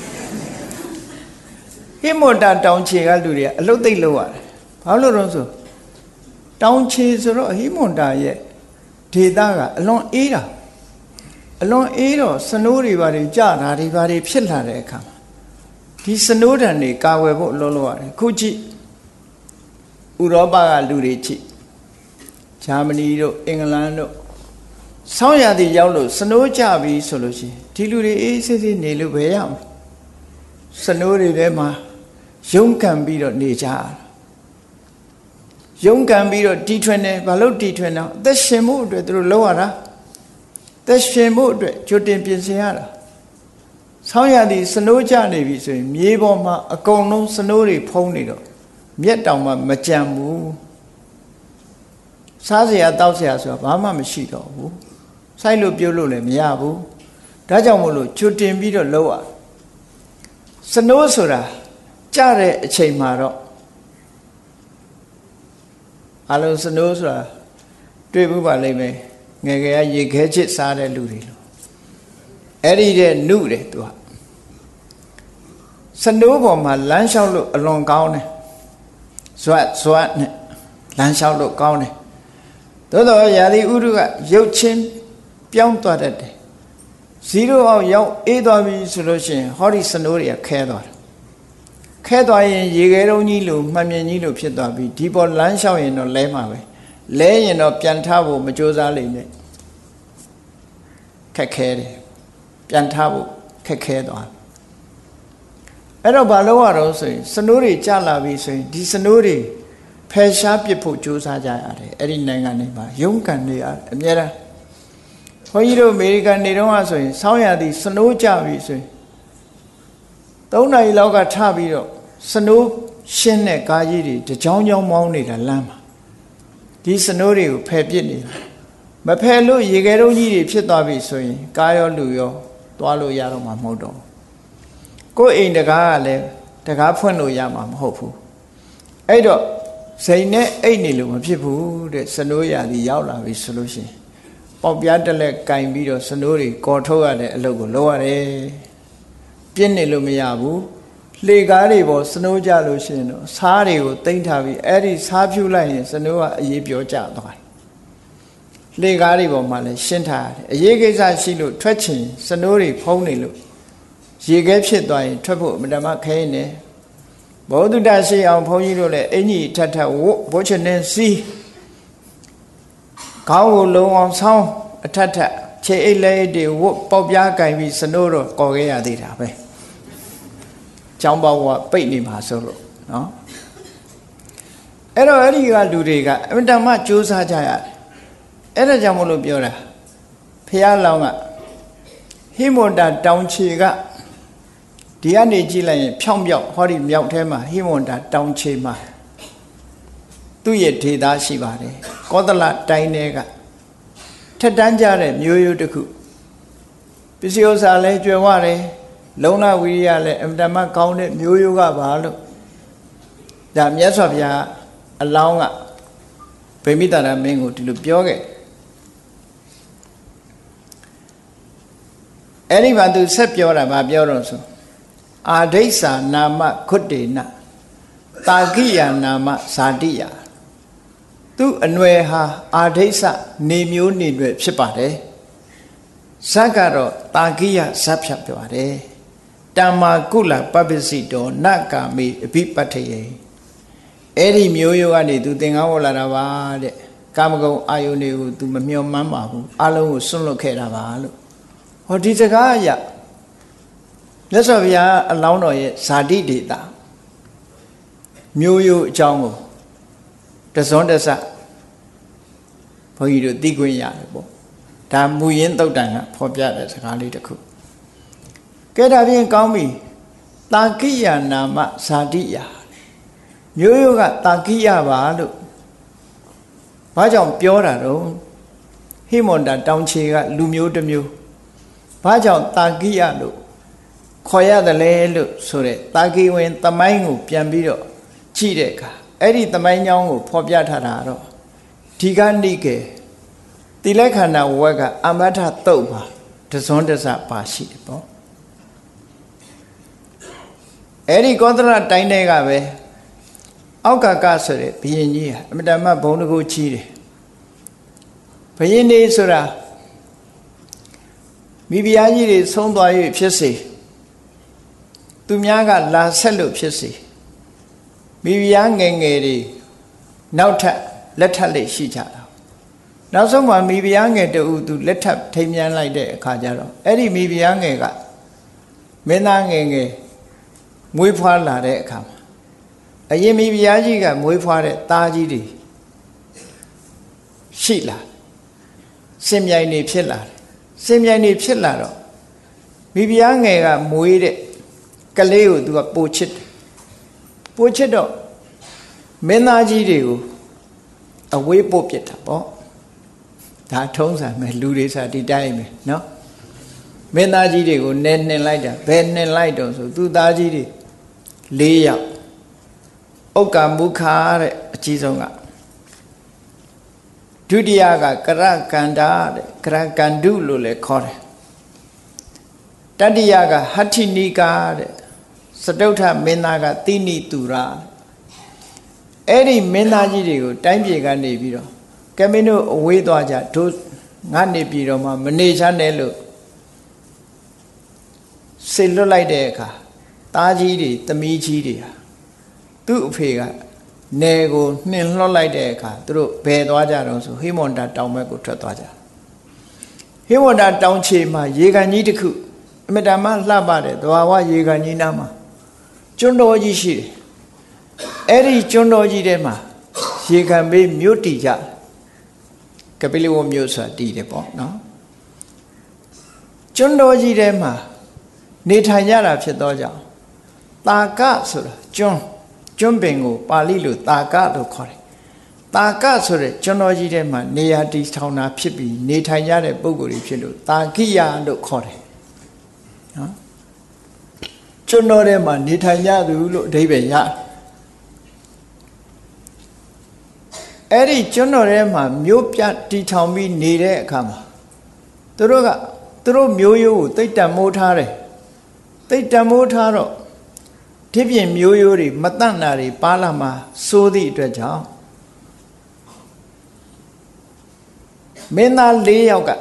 ဟိမွန်တာတောင်ချေကလူတွေကအလုတ်သိပ်လို့ရတယ်ဘာလို့တော့ဆိုတောင်ချေဆိုတော့ဟိမွန်တာရဲ့ဒေသကအလွန်အေးတာအလွန်အေးတော့စနိုးတွေဘာတွေကြတာတွေဘာတွေဖြစ်လာတဲ့အခါမှာဒီစနိုးတံတွေကာဝယ်ဖို့လုံးလို့ရတယ်ခုကြည့်ဥရောပကလူတွေကြည့်ဂျာမနီတို့အင်္ဂလန်တို့ဆောင်းရာသီရောက်လို့စနိုးကြပြီဆိုလို့ရှိရင်ဒီလူတွေအေးဆေးဆေးနေလို့ပဲရမယ်စနိုးတွေထဲမှာရုန်းကန်ပြီးတော့နေကြရတာရုန်းကန်ပြီးတော့တီထွင်တယ်ဘာလို့တီထွင်တော့အသက်ရှင်မှုအတွက်သူတို့လုပ်ရတာအသက်ရှင်မှုအတွက်ကြိုတင်ပြင်ဆင်ရတာဆောင်းရာသီစနိုးကြနေပြီဆိုရင်မြေပေါ်မှာအကုန်လုံးစနိုးတွေဖုံးနေတော့မြက်တောင်မှမကြံဘူးစားစရာတောက်စရာဆိုတာဘာမှမရှိတော့ဘူးစိုက်လို့ပြုတ်လို့လည်းမရဘူးဒါကြောင့်မို့လို့ကြိုတင်ပြီးတော့လုပ်ရစနိုးဆိုတာကြတဲ့အချိန်မှာတော့အလုံးစနိုးဆိုတာတွေ့ဘူးပါလိမ့်မယ်ငယ်ငယ်ကရေခဲချစ်စားတဲ့လူတွေလို့အဲ့ဒီတဲ့နုတယ်သူကစနိုးပေါ်မှာလမ်းလျှောက်လို့အလွန်ကောင်းတယ်ဇွတ်ဇွတ်နဲ့လမ်းလျှောက်လို့ကောင်းတယ်သို့တော်ရာသီဥတုကရုပ်ချင်းပြောင်းသွားတတ်တယ်ဇီရိုအောင်ရောက်အေးသွားပြီဆိုလို့ရှိရင်ဟောဒီစနိုးတွေကခဲသွားတယ်ခဲသွားရင်ရေခဲတုံးကြီးလိုမှန်မြင်ကြီးလိုဖြစ်သွားပြီဒီပေါ်လမ်းလျှောက်ရင်တော့လဲမှာပဲလဲရင်တော့ပြန်ထားဖို့မကြိုးစားလိမ့်နဲ့ခက်ခဲတယ်ပြန်ထားဖို့ခက်ခဲသွားအဲ့တော့ဘာလို့ရတော့ဆိုရင်စနိုးတွေကြလာပြီဆိုရင်ဒီစနိုးတွေဖယ်ရှားပစ်ဖို့ကြိုးစားကြရတယ်အဲ့ဒီနိုင်ငံတွေမှာရုန်းကန်နေရအများအားဘုန်းကြီးတို့အမေရိကန်နေတော့ဆိုရင်ဆောင်းရာသီစနိုးကြပြီဆိုရင်သုံးနာရီလောက်ကထပြီးတော့စနိုးရှင်းတဲ့ကားကြီးတွေတကြောင်ကြောင်မောင်းနေတာလမ်းမှာဒီစနိုးတွေကိုဖယ်ပစ်နေတာမဖယ်လို့ရေခဲတုံးကြီးတွေဖြစ်သွားပြီဆိုရင်ကားရောလူရောသွားလို့ရတော့မှာမဟုတ်တော့ကိုယ်အိမ်တကားကလည်းတကားဖွင့်လို့ရမှာမဟုတ်ဘူးအဲ့တော့စိန်နဲ့အိတ်နေလို့မဖြစ်ဘူးတဲ့စနိုးရာသီရောက်လာပြီဆိုလို့ရှိရင်ပေါက်ပြားတက်လက်ကင်ပြီးတော့စနိုးတွေကော်ထုတ်ရတဲ့အလုပ်ကိုလုပ်ရတယ်ပြင်းနေလို့မရဘူးလှေကားတွေပေါ်စနိုးကြလို့ရှိရင်တော့စားတွေကိုတိမ့်ထားပြီးအဲ့ဒီစားဖြူလိုက်ရင်စနိုးကအရေးပြောကြသွားတယ်လှေကားတွေပေါ်မှာလည်းရှင်းထားရတယ်အရေးကိစ္စရှိလို့ထွက်ချင်စနိုးတွေဖုံးနေလို့ရေခဲဖြစ်သွားရင်ထွက်ဖို့အမတမခဲနေဘောဓုတရှိအောင်ဘုန်းကြီးတို့လည်းအင်ကြီးထထဝတ်ဘိုးချင်နေစီးခေါင်းကိုလုံအောင်ဆောင်းအထထခြေအိတ်လက်အိတ်တွေဝတ်ပေါက်ပြားကင်ပြီးစနိုးတော့ကော်ခဲ့ရသေးတာပဲကျောင်းပေါက်ကပိတ်နေမှာဆိုလို့နော်အဲ့တော့အဲ့ဒီကလူတွေကအမတမစူးစမ်းကြရတယ်အဲ့ဒါကြောင့်မလို့ပြောတာဖះလောင်းကဟိမွန်တာတောင်ချေကဒီကနေကြည့်လိုက်ရင်ဖြောင်းပြောက်ဟောဒီမြောက်ထဲမှာဟိမွန်တာတောင်ချေမှာသူ့ရဲ့ဒေသရှိပါတယ်ကောသလတိုင်းထဲကထက်တန်းကြတဲ့မျိုးရိုးတစ်ခုပစ္စည်းဥစ္စာလည်းကျွယ်ဝတယ်လုံလဝိရိယလည်းအမတမကောင်းတဲ့မျိုးရိုးကပါလို့ဒါမြတ်စွာဘုရားအလောင်းကဗိမိတာရမင်းကိုဒီလိုပြောခဲ့အဲ့ဒီမှာသူဆက်ပြောတာဗာပြောတော့ဆိုအာဒိဋ္ဌာနာမခွတ်တေနတာကိယနာမဇာတိယသူအနွယ်ဟာအာဒိဋ္ဌနေမျိုးနေတွေဖြစ်ပါတယ်ဇတ်ကတော့တာကိယဇတ်ဖြတ်ပြောပါတယ်တမ္မာကုလပပ္ပစိတောနကာမိအဘိပတ္ထယေအဲ့ဒီမျိုးရိုးကနေသူသင်္ကန်းဝတ်လာတာပါတဲ့ကာမဂုဏ်အာယုန်တွေကိုသူမမျှော်မှန်းပါဘူးအလုံးကိုစွန့်လွတ်ခဲ့တာပါလို့ဟောဒီစကားအရမြတ်စွာဘုရားအလောင်းတော်ရဲ့ဇာတိဒေတာမျိုးရိုးအကြောင်းကိုတစွန်းတစဘုန်းကြီးတို့သိခွင့်ရတယ်ပေါ့ဒါမူရင်းသုတ်တန်ကဖော်ပြတဲ့စကားလေးတစ်ခုကဲဒါဖြင့်ကောင်းပြီတာကိယနာမဇာတိယမျိုးရိုးကတာကိယပါလို့ဘာကြောင့်ပြောတာတော့ဟိမွန်တာတောင်ချေကလူမျိုးတစ်မျိုးဘာကြောင့်တာကိယလို့ခေါ်ရတယ်လဲလို့ဆိုတဲ့တာကိဝင်သမိုင်းကိုပြန်ပြီးတော့ကြည့်တဲ့အခါအဲ့ဒီသမိုင်းကြောင်းကိုဖော်ပြထားတာတော့ဒီကနိကေတိလက္ခဏာဝက်ကအမထတုတ်ပါတစွန်းတစပါရှိတယ်ပေါ့အဲ့ဒီကောသလတိုင်းတွေကပဲအောက်ကကဆိုတဲ့ဘုရင်ကြီးဟာအမတမဘုံတကူကြီးတယ်ဘုရင်နေဆိုတာမိဖုရားကြီးတွေဆုံးသွား၍ဖြစ်စေသူများကလာဆက်လို့ဖြစ်စေမိဖုရားငယ်ငယ်တွေနောက်ထပ်လက်ထပ်လေးရှိကြတာနောက်ဆုံးမှာမိဖုရားငယ်တူသူလက်ထပ်ထိမ်းမြန်းလိုက်တဲ့အခါကျတော့အဲ့ဒီမိဖုရားငယ်ကမင်းသားငယ်ငယ်မွေးဖွားလာတဲ့အခါမှာအရင်မိဖုရားကြီးကမွေးဖွားတဲ့သားကြီးတွေရှိလာစင်မြိုင်နေဖြစ်လာတယ်စင်မြိုင်နေဖြစ်လာတော့မိဖုရားငယ်ကမွေးတဲ့ကလေးကိုသူကပိုချစ်တယ်ပိုချစ်တော့မင်းသားကြီးတွေကိုအဝေးပို့ပြစ်တာပေါ့ဒါထုံးစံပဲလူတွေစားဒီတိုင်းပဲเนาะမင်းသားကြီးတွေကိုနဲနှင်လိုက်တာဘယ်နှင်လိုက်တော့ဆိုသူသားကြီးတွေ၄ယောက်ဥက္ကမုခာတဲ့အကြီးဆုံးကဒုတိယကကရကန္တာတဲ့ကရကန္တုလို့လည်းခေါ်တယ်တတိယကဟဋ္ဌိနိကာတဲ့စတုထမင်းသားကတိနိတူရာအဲ့ဒီမင်းသားကြီးတွေကိုတိုင်းပြည်ကနေပြီးတော့ကမင်းတို့အဝေးသွားကြတို့ငါနေပြည်တော်မှာမနေချမ်းနဲ့လို့ဆေလွတ်လိုက်တဲ့အခါသားကြီးတွေသမီးကြီးတွေဟာသူ့အဖေကနယ်ကိုနှင်လွှတ်လိုက်တဲ့အခါသူတို့ဘယ်သွားကြတော့ဆိုဟိမွန်တာတောင်ဘက်ကိုထွက်သွားကြဟိမွန်တာတောင်ခြေမှာရေကန်ကြီးတစ်ခုအမတမလှပတဲ့သဘာဝရေကန်ကြီးနားမှာကျွန်းတော်ကြီးရှိတယ်အဲ့ဒီကျွန်းတော်ကြီးထဲမှာရေကန်ဘေးမြို့တည်ကြကပိလဝမြို့ဆိုတာတည်တယ်ပေါ့နော်ကျွန်းတော်ကြီးထဲမှာနေထိုင်ကြတာဖြစ်သောကြောင့်တာကဆိုတာကျွန်းကျွန်းပင်ကိုပါဠိလိုတာကလို့ခေါ်တယ်တာကဆိုတဲ့ကျွန်းတော်ကြီးထဲမှာနေရာတည်ထောင်တာဖြစ်ပြီးနေထိုင်ကြတဲ့ပုဂ္ဂိုလ်တွေဖြစ်လို့တာကိယလို့ခေါ်တယ်နော်ကျွန်းတော်ထဲမှာနေထိုင်ကြသူလို့အဓိပ္ပာယ်ရအဲ့ဒီကျွန်းတော်ထဲမှာမြို့ပြတည်ထောင်ပြီးနေတဲ့အခါမှာသူတို့ကသူတို့မျိုးရိုးကိုသိတ္တမိုးထားတယ်သိတ္တမိုးထားတော့ဒီပြင်မျိုးရိုးတွေမတန့်တာတွေပါလာမှာစိုးသည့်အတွက်ကြောင့်မင်းသား၄ယောက်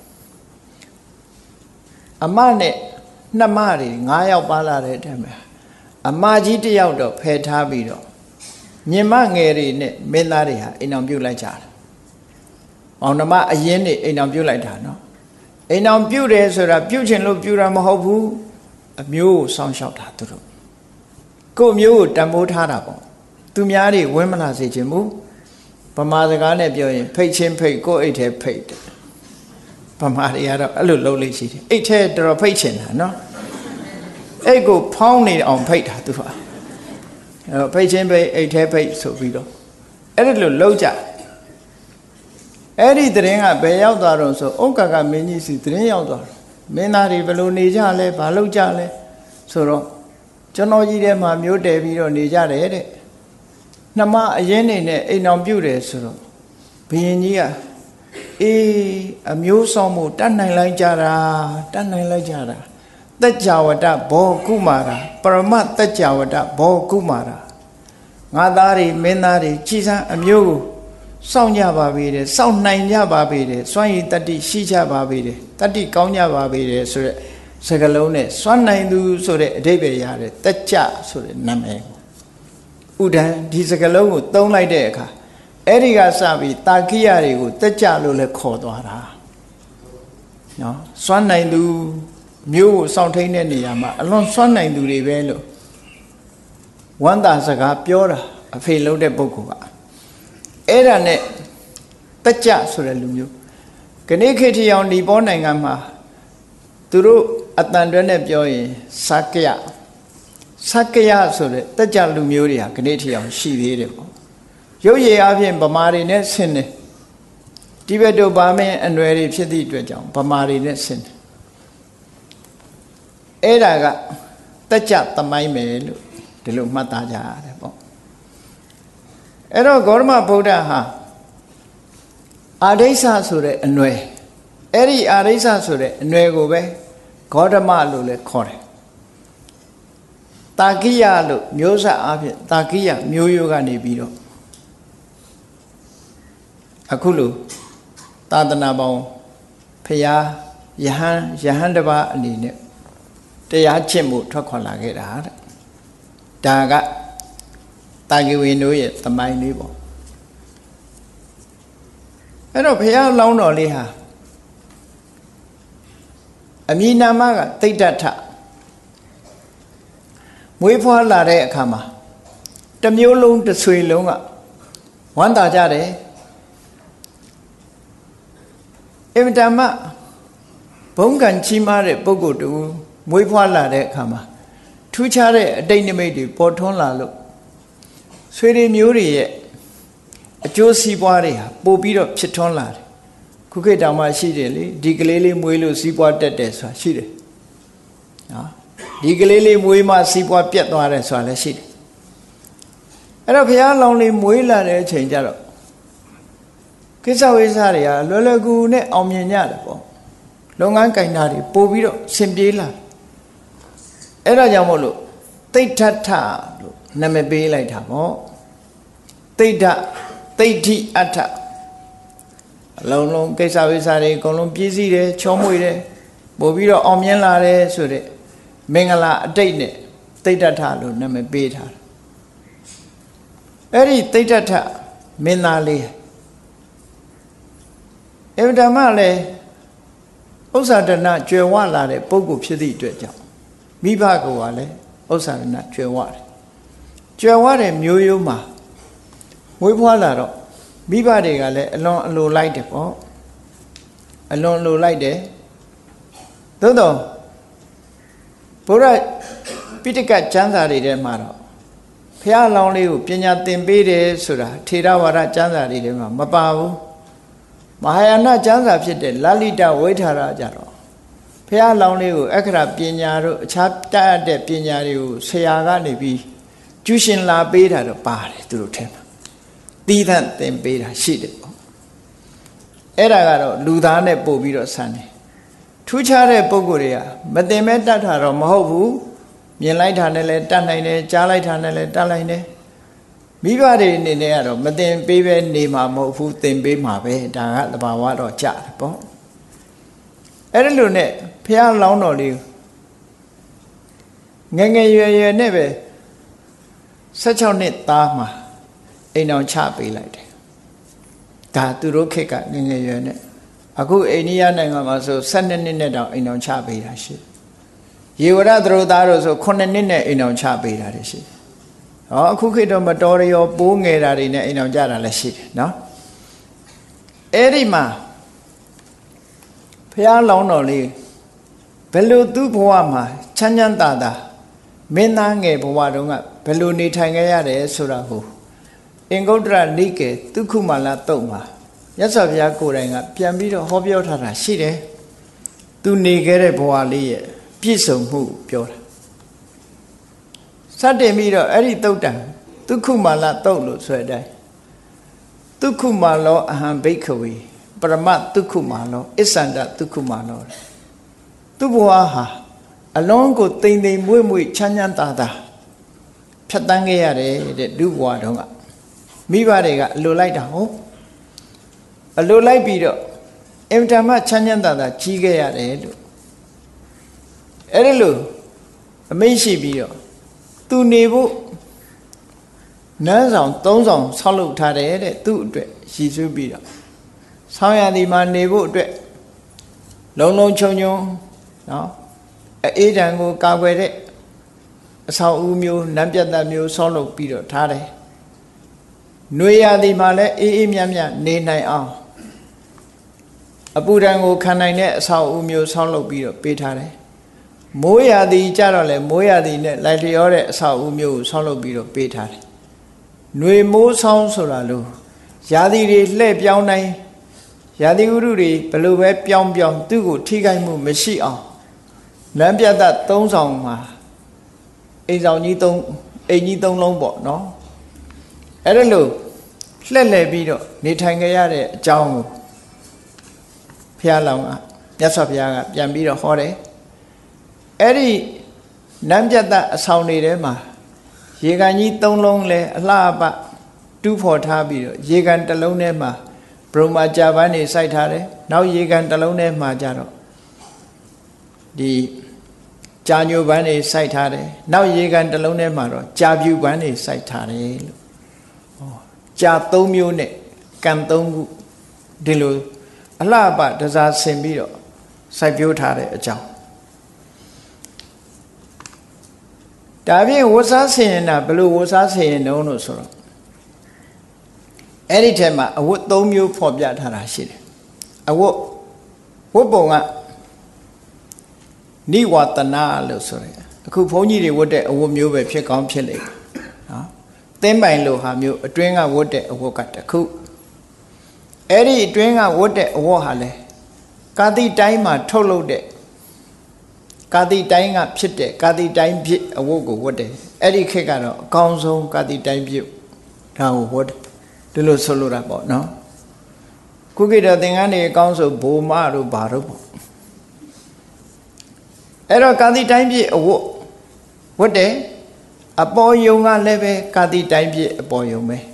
ကအမနဲ့နှမတွေ၅ယောက်ပါလာတဲ့အထက်မှာအမကြီးတစ်ယောက်တော့ဖယ်ထားပြီးတော့မြင်မငယ်တွေနဲ့မင်းသားတွေဟာအိမ်အောင်ပြုတ်လိုက်ကြတယ်။မောင်နှမအရင်နေအိမ်အောင်ပြုတ်လိုက်တာနော်။အိမ်အောင်ပြုတ်တယ်ဆိုတာပြုတ်ချင်လို့ပြုတ်တာမဟုတ်ဘူး။အမျိုးကိုစောင့်ရှောက်တာသူတို့။ကို့မျိုးကိုတံမိုးထားတာပေါ့။သူများတွေဝင်းမလာစေချင်ဘူး။ဗမာစကားနဲ့ပြောရင်ဖိတ်ချင်းဖိတ်ကို့အိတ်ထဲဖိတ်တယ်။ဗမာတွေကတော့အဲ့လိုလုပ်လို့ရှိတယ်အိတ်ထဲတော်တော်ဖိတ်ချင်တာနော်အိတ်ကိုဖောင်းနေအောင်ဖိတ်တာသူကအဲ့ဖိတ်ချင်းဖိတ်အိတ်ထဲဖိတ်ဆိုပြီးတော့အဲ့ဒီလိုလုပ်ကြအဲ့ဒီသတင်းကဘယ်ရောက်သွားတော့ဆိုဥက္ကကမင်းကြီးစီသတင်းရောက်သွားတယ်မင်းသားတွေဘယ်လိုနေကြလဲဘာလုပ်ကြလဲဆိုတော့ကျွန်တော်ကြီးထဲမှာမျိုးတယ်ပြီးတော့နေကြတယ်တဲ့နှမအရင်နေနဲ့အိမ်အောင်ပြုတ်တယ်ဆိုတော့ဘုရင်ကြီးကအေးအမျိုးဆောင်မှုတတ်နိုင်လိုက်ကြတာတတ်နိုင်လိုက်ကြတာတက်ကြဝတဘောကုမာရာပရမတက်ကြဝတဘောကုမာရာငါသားတွေမင်းသားတွေကြည်စမ်းအမျိုးကိုစောင့်ကြပါပေတယ်စောင့်နိုင်ကြပါပေတယ်စွမ်းရည်တတ္တိရှိကြပါပေတယ်တတ္တိကောင်းကြပါပေတယ်ဆိုတဲ့စကားလုံးနဲ့စွမ်းနိုင်သူဆိုတဲ့အဓိပ္ပာယ်ရတယ်တက်ကြဆိုတဲ့နာမည်ဥဒံဒီစကားလုံးကိုသုံးလိုက်တဲ့အခါအဲ့ဒီကစပြီးတာကိယတွေကိုတက်ကြလို့လည်းခေါ်သွားတာနော်စွမ်းနိုင်သူမျိုးကိုစောင့်ထိန်တဲ့နေရာမှာအလွန်စွမ်းနိုင်သူတွေပဲလို့ဝန္တာစကားပြောတာအဖေလုံးတဲ့ပုဂ္ဂိုလ်ကအဲ့ဒါနဲ့တက်ကြဆိုတဲ့လူမျိုးခဏခေတ်ထီအောင်ဒီပေါ်နိုင်ငံမှာသူတို့အတန်တွဲနဲ့ပြောရင်စကယစကယဆိုတဲ့တက်ကြလူမျိုးတွေဟာခဏထီအောင်ရှိသေးတယ်ပေါ့ရုပ်ရည်အပြင်ဗမာတွေနဲ့ဆင်းတယ်တိဘက်တို့ဗာမင်းအနွယ်တွေဖြစ်သည့်အတွက်ကြောင့်ဗမာတွေနဲ့ဆင်းတယ်အဲ့ဒါကတက်ကြသမိုင်းမယ်လို့ဒီလိုမှတ်သားကြရတယ်ပေါ့အဲ့တော့ဂေါတမဗုဒ္ဓဟာအာဒိဋ္ဌဆိုတဲ့အနွယ်အဲ့ဒီအာဒိဋ္ဌဆိုတဲ့အနွယ်ကိုပဲဂေါတမလို့လည်းခေါ်တယ်တာကိယလို့မျိုးဆက်အဖြစ်တာကိယမျိုးရိုးကနေပြီးတော့အခုလိုသာသနာပေါင်းဖရာယဟန်ယဟန်တပါအနေနဲ့တရားကျင့်မှုထွက်ခွာလာခဲ့တာတဲ့ဒါကတာဂိဝေတို့ရဲ့သမိုင်းလေးပေါ့အဲ့တော့ဘုရားလောင်းတော်လေးဟာအမည်နာမကတိဋ္ဌထမွေးဖွားလာတဲ့အခါမှာတစ်မျိုးလုံးတစ်ဆွေလုံးကဝမ်းသာကြတယ်အင်မတန်မှဘုံကံချီးမားတဲ့ပုဂ္ဂိုလ်တူမွေးဖွားလာတဲ့အခါမှာထူးခြားတဲ့အတိတ်နိမိတ်တွေပေါ်ထွန်းလာလို့ဆွေတွေမျိုးတွေရဲ့အကျိုးစီးပွားတွေဟာပို့ပြီးတော့ဖြစ်ထွန်းလာတယ်ခုခေတ်တောင်မှရှိတယ်လေဒီကလေးလေးမွေးလို့စီးပွားတက်တယ်ဆိုတာရှိတယ်နော်ဒီကလေးလေးမွေးမှစီးပွားပြတ်သွားတယ်ဆိုတာလည်းရှိတယ်အဲ့တော့ဘုရားလောင်းလေးမွေးလာတဲ့အချိန်ကျတော့ကိစ္စဝိစ္စတွေကလွယ်လွယ်ကူကူနဲ့အောင်မြင်ကြတယ်ပေါ့လုပ်ငန်းကင်တာတွေပို့ပြီးတော့ဆင်ပြေးလာအဲ့ဒါကြောင့်မို့လို့တိဋ္ဌထလို့နာမည်ပေးလိုက်တာပေါ့တိဋ္ဌတိဋ္ဌိအဋ္ဌအလုံးလုံးကိစ္စဝိစ္စတွေအကုန်လုံးပြည့်စည်တယ်ချောမွေ့တယ်ပို့ပြီးတော့အောင်မြင်လာတယ်ဆိုတဲ့မင်္ဂလာအတိတ်နဲ့တိဋ္ဌထလို့နာမည်ပေးထားတယ်အဲ့ဒီတိဋ္ဌထမင်းသားလေးအဗ္ဗဓမ္မလည်းဥစ္စာဒနာကျွယ်ဝလာတဲ့ပုဂ္ဂိုလ်ဖြစ်သည့်အတွက်ကြောင့်မိဘကလည်းဥစ္စာဒနာကျွယ်ဝတယ်ကျွယ်ဝတဲ့မျိုးရိုးမှာမွေးဖွားလာတော့မိဘတွေကလည်းအလွန်အလိုလိုက်တယ်ပေါ့အလွန်လိုလိုက်တယ်သို့တော့ဘုရားပိဋကကျမ်းစာတွေထဲမှာတော့ဘုရားလောင်းလေးကိုပညာသင်ပေးတယ်ဆိုတာထေရဝါဒကျမ်းစာတွေထဲမှာမပါဘူးမဟာယာနကျမ်းစာဖြစ်တဲ့လလိတဝိထာရကြတော့ဘုရားလောင်းလေးကိုအခရာပညာတို့အခြားတတ်တဲ့ပညာတွေကိုဆရာကနေပြီးကျူးရှင်လာပေးတာတော့ပါတယ်သူတို့ထဲမှာသီးသန့်သင်ပေးတာရှိတယ်ပေါ့အဲ့ဒါကတော့လူသားနဲ့ပို့ပြီးတော့ဆန်းတယ်ထူးခြားတဲ့ပုံကိုယ်တွေကမသင်မဲ့တတ်တာတော့မဟုတ်ဘူးမြင်လိုက်တာနဲ့လည်းတတ်နိုင်တယ်ကြားလိုက်တာနဲ့လည်းတတ်နိုင်တယ်မိဘတွေအနေနဲ့ကတော့မသင်ပေးပဲနေမှာမဟုတ်ဘူးသင်ပေးမှာပဲဒါကသဘာဝတော့ကြတယ်ပေါ့အဲ့ဒါလို့နဲ့ဖះလောင်းတော်လေးငယ်ငယ်ရွယ်ရွယ်နဲ့ပဲ၁၆နှစ်သားမှာအိမ်အောင်ချပေးလိုက်တယ်ဒါသူတို့ခေတ်ကငယ်ငယ်ရွယ်နဲ့အခုအိန္ဒိယနိုင်ငံမှာဆို၁၂နှစ်နဲ့တောင်အိမ်အောင်ချပေးတာရှိရေဝရသရုပ်သားတို့ဆို9နှစ်နဲ့အိမ်အောင်ချပေးတာရှိဟောအခုခေတ်တော့မတော်ရရောပိုးငယ်တာတွေနဲ့အိမ်အောင်ကြတာလည်းရှိတယ်နော်အဲ့ဒီမှာဖဖះလောင်းတော်လေးဘယ်လိုသူ့ဘဝမှာချမ်းချမ်းသာသာမင်းသားငယ်ဘဝတုန်းကဘယ်လိုနေထိုင်ခဲ့ရတယ်ဆိုတာကိုအင်္ဂုတ္တရနိကေဒုက္ခမလတုတ်မှာမြတ်စွာဘုရားကိုယ်တိုင်ကပြန်ပြီးတော့ဟောပြောထားတာရှိတယ်သူနေခဲ့တဲ့ဘဝလေးရဲ့ပြည့်စုံမှုပြောတာစတင်ပြီးတော့အဲ့ဒီတုတ်တံဒုက္ခမလတုတ်လို့ဆိုတဲ့အတိုင်းဒုက္ခမလောအဟံဘိက္ခဝေပရမဒုက္ခမလောအစ္ဆန္ဒဒုက္ခမလောသူ့ဘဝဟာအလုံးကိုတိမ်တိမ်မွေ့မွေ့ချမ်းချမ်းသာသာဖြတ်တန်းခဲ့ရတယ်တဲ့လူဘဝတုန်းကမိဘတွေကအလိုလိုက်တာဟုတ်အလိုလိုက်ပြီးတော့အင်တာမချမ်းချမ်းသာသာကြီးခဲ့ရတယ်လို့အဲ့ဒီလိုအမိန့်ရှိပြီးတော့သူနေဖို့နန်းဆောင်သုံးဆောင်ဆောက်လုပ်ထားတယ်တဲ့သူ့အတွက်ရည်စူးပြီးတော့ဆောင်းရသည်မှာနေဖို့အတွက်လုံလုံချုံချုံနော်အေးတံကိုကာကွယ်တဲ့အဆောင်အဦမျိုးနန်းပြတ်သက်မျိုးဆောက်လုပ်ပြီးတော့ထားတယ်။နှွေရသည်မှာလည်းအေးအေးမြတ်မြတ်နေနိုင်အောင်အပူဒဏ်ကိုခံနိုင်တဲ့အဆောင်အဦမျိုးဆောက်လုပ်ပြီးတော့ပေးထားတယ်။မိုးရသည်ကြတော့လေမိုးရသည်နဲ့လိုက်လျောတဲ့အဆောင်အဦမျိုးကိုဆောက်လုပ်ပြီးတော့ပေးထားတယ်။နှွေမိုးဆောင်းဆိုတာလို့ရာသီတွေလှည့်ပြောင်းတိုင်းရာသီဥတုတွေဘယ်လိုပဲပြောင်းပြောင်းသူ့ကိုထိခိုက်မှုမရှိအောင်လမ်းပြတ်သက်သုံးဆောင်မှာအိမ်ဆောင်ကြီးသုံးအိမ်ကြီးသုံးလုံးပေါ့နော်အဲ့ဒါလို့လှည့်လည်ပြီးတော့နေထိုင်ကြရတဲ့အကြောင်းကိုဘုရားလောင်းကမြတ်စွာဘုရားကပြန်ပြီးတော့ဟောတယ်အဲ့ဒီလမ်းပြတ်သက်အဆောင်တွေထဲမှာရေကန်ကြီးသုံးလုံးလဲအလှအပတူးဖော်ထားပြီးတော့ရေကန်တစ်လုံးထဲမှာဘုံမှာကြာပန်းနေစိုက်ထားတယ်နောက်ရေကန်တစ်လုံးထဲမှာကြတော့ဒီကြာညိုပန်းနေစိုက်ထားတယ်နောက်ရေကန်တစ်လုံးထဲမှာတော့ကြာပြူပန်းနေစိုက်ထားတယ်လို့ဟောကြာသုံးမျိုးနဲ့ကံသုံးခုဒီလိုအလှပတစားဆင်ပြီးတော့စိုက်ပျိုးထားတဲ့အကြောင်းဒါဖြင့်ဝတ်စားဆင်ရင်တာဘယ်လိုဝတ်စားဆင်ရင်တုံးလို့ဆိုတော့အဲ့ဒီထဲမှာအဝတ်သုံးမျိုးဖော်ပြထားတာရှိတယ်အဝတ်ဝတ်ပုံကနိဝတနာလို့ဆိုရယ်အခုဘုန်းကြီးတွေဝတ်တဲ့အဝတ်မျိုးပဲဖြစ်ကောင်းဖြစ်လိမ့်မယ်နော်သင်းပိုင်လိုဟာမျိုးအတွင်းကဝတ်တဲ့အဝတ်ကတခုအဲ့ဒီအတွင်းကဝတ်တဲ့အဝတ်ဟာလေကာတိတိုင်းမှာထုတ်လုပ်တဲ့ကာတိတိုင်းကဖြစ်တဲ့ကာတိတိုင်းဖြစ်အဝတ်ကိုဝတ်တယ်အဲ့ဒီခေတ်ကတော့အကောင်းဆုံးကာတိတိုင်းဖြစ်ဒါကိုဝတ်တယ်ဒီလိုဆိုလိုတာပေါ့နော်ခုခေတ်တော့သင်္ကန်းတွေအကောင်းဆိုဘိုမတို့ဘာတို့ပေါ့အဲ့တော့ကာတိတိုင်းပြည့်အဝတ်ဝတ်တယ်အပေါ်ယုံကလည်းပဲကာတိတိုင်းပြည့်အပေါ်ယုံပဲ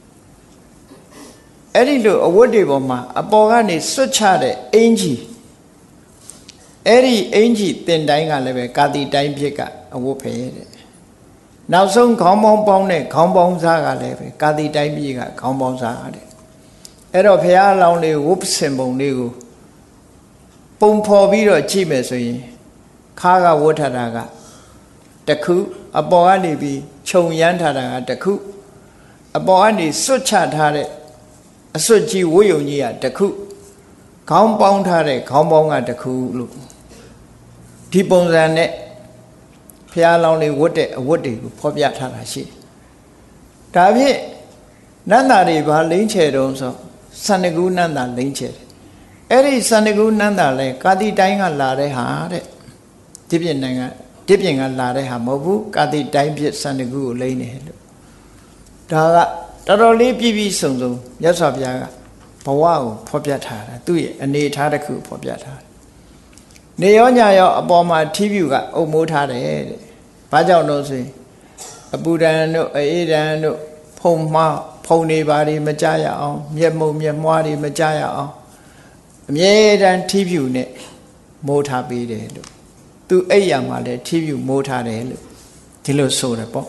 အဲ့ဒီလိုအဝတ်တွေပေါ်မှာအပေါ်ကနေစွတ်ချတဲ့အင်ကြီးအဲ့ဒီအင်ကြီးတင်တိုင်းကလည်းပဲကာတိတိုင်းပြည့်ကအဝတ်ဖယ်တဲ့နောက်ဆုံးခေါင်းပေါင်းပေါင်းတဲ့ခေါင်းပေါင်းစားကလည်းပဲကာတိတိုင်းပြည့်ကခေါင်းပေါင်းစားတဲ့အဲ့တော့ဘုရားအလောင်းလေးဝတ်စင်ပုံလေးကိုပုံဖော်ပြီးတော့ကြည့်မယ်ဆိုရင်ခါကဝတ်ထတာကတခုအပေါ်ကနေပြီးခြုံရမ်းထားတာကတခုအပေါ်ကနေစွတ်ချထားတဲ့အစွတ်ကြီးဝတ်ယုံကြီးကတခုခေါင်းပေါင်းထားတဲ့ခေါင်းပေါင်းကတခုလို့ဒီပုံစံနဲ့ဘုရားလောင်းလေးဝတ်တဲ့အဝတ်တွေကိုဖော်ပြထားတာရှိတယ်။ဒါဖြင့်နန္တာတွေဘာလိမ့်ချေတုံးဆိုစန္ဒကူနန္တာလိမ့်ချေတယ်။အဲ့ဒီစန္ဒကူနန္တာလဲကာတိတိုင်းကလာတဲ့ဟာတဲ့ဒီပြင်နိုင်ငံဒီပြင်ကလာတဲ့ဟာမဟုတ်ဘူးကာတိတိုင်းပြစ်စန္ဒကူကိုလိမ့်နေလို့ဒါကတော်တော်လေးပြည့်ပြည့်စုံစုံမြတ်စွာဘုရားကဘဝကိုဖော်ပြထားတာသူ့ရဲ့အနေထားတစ်ခုဖော်ပြထားတယ်နေရောညရောအပေါ်မှာထီးပြူကအုပ်မိုးထားတယ်တဲ့ဘာကြောင့်လို့ဆိုရင်အပူဒဏ်တို့အေးဒဏ်တို့ဖုံမှားဖုံနေပါတွေမကြရအောင်မျက်မှုံမျက်မွားတွေမကြရအောင်အမြဲတမ်းထီးပြူနဲ့မိုးထားပေးတယ်လို့သူအိပ်ရမှာလဲထီးပြူမိုးထားတယ်လို့ဒီလိုဆိုတယ်ပေါ့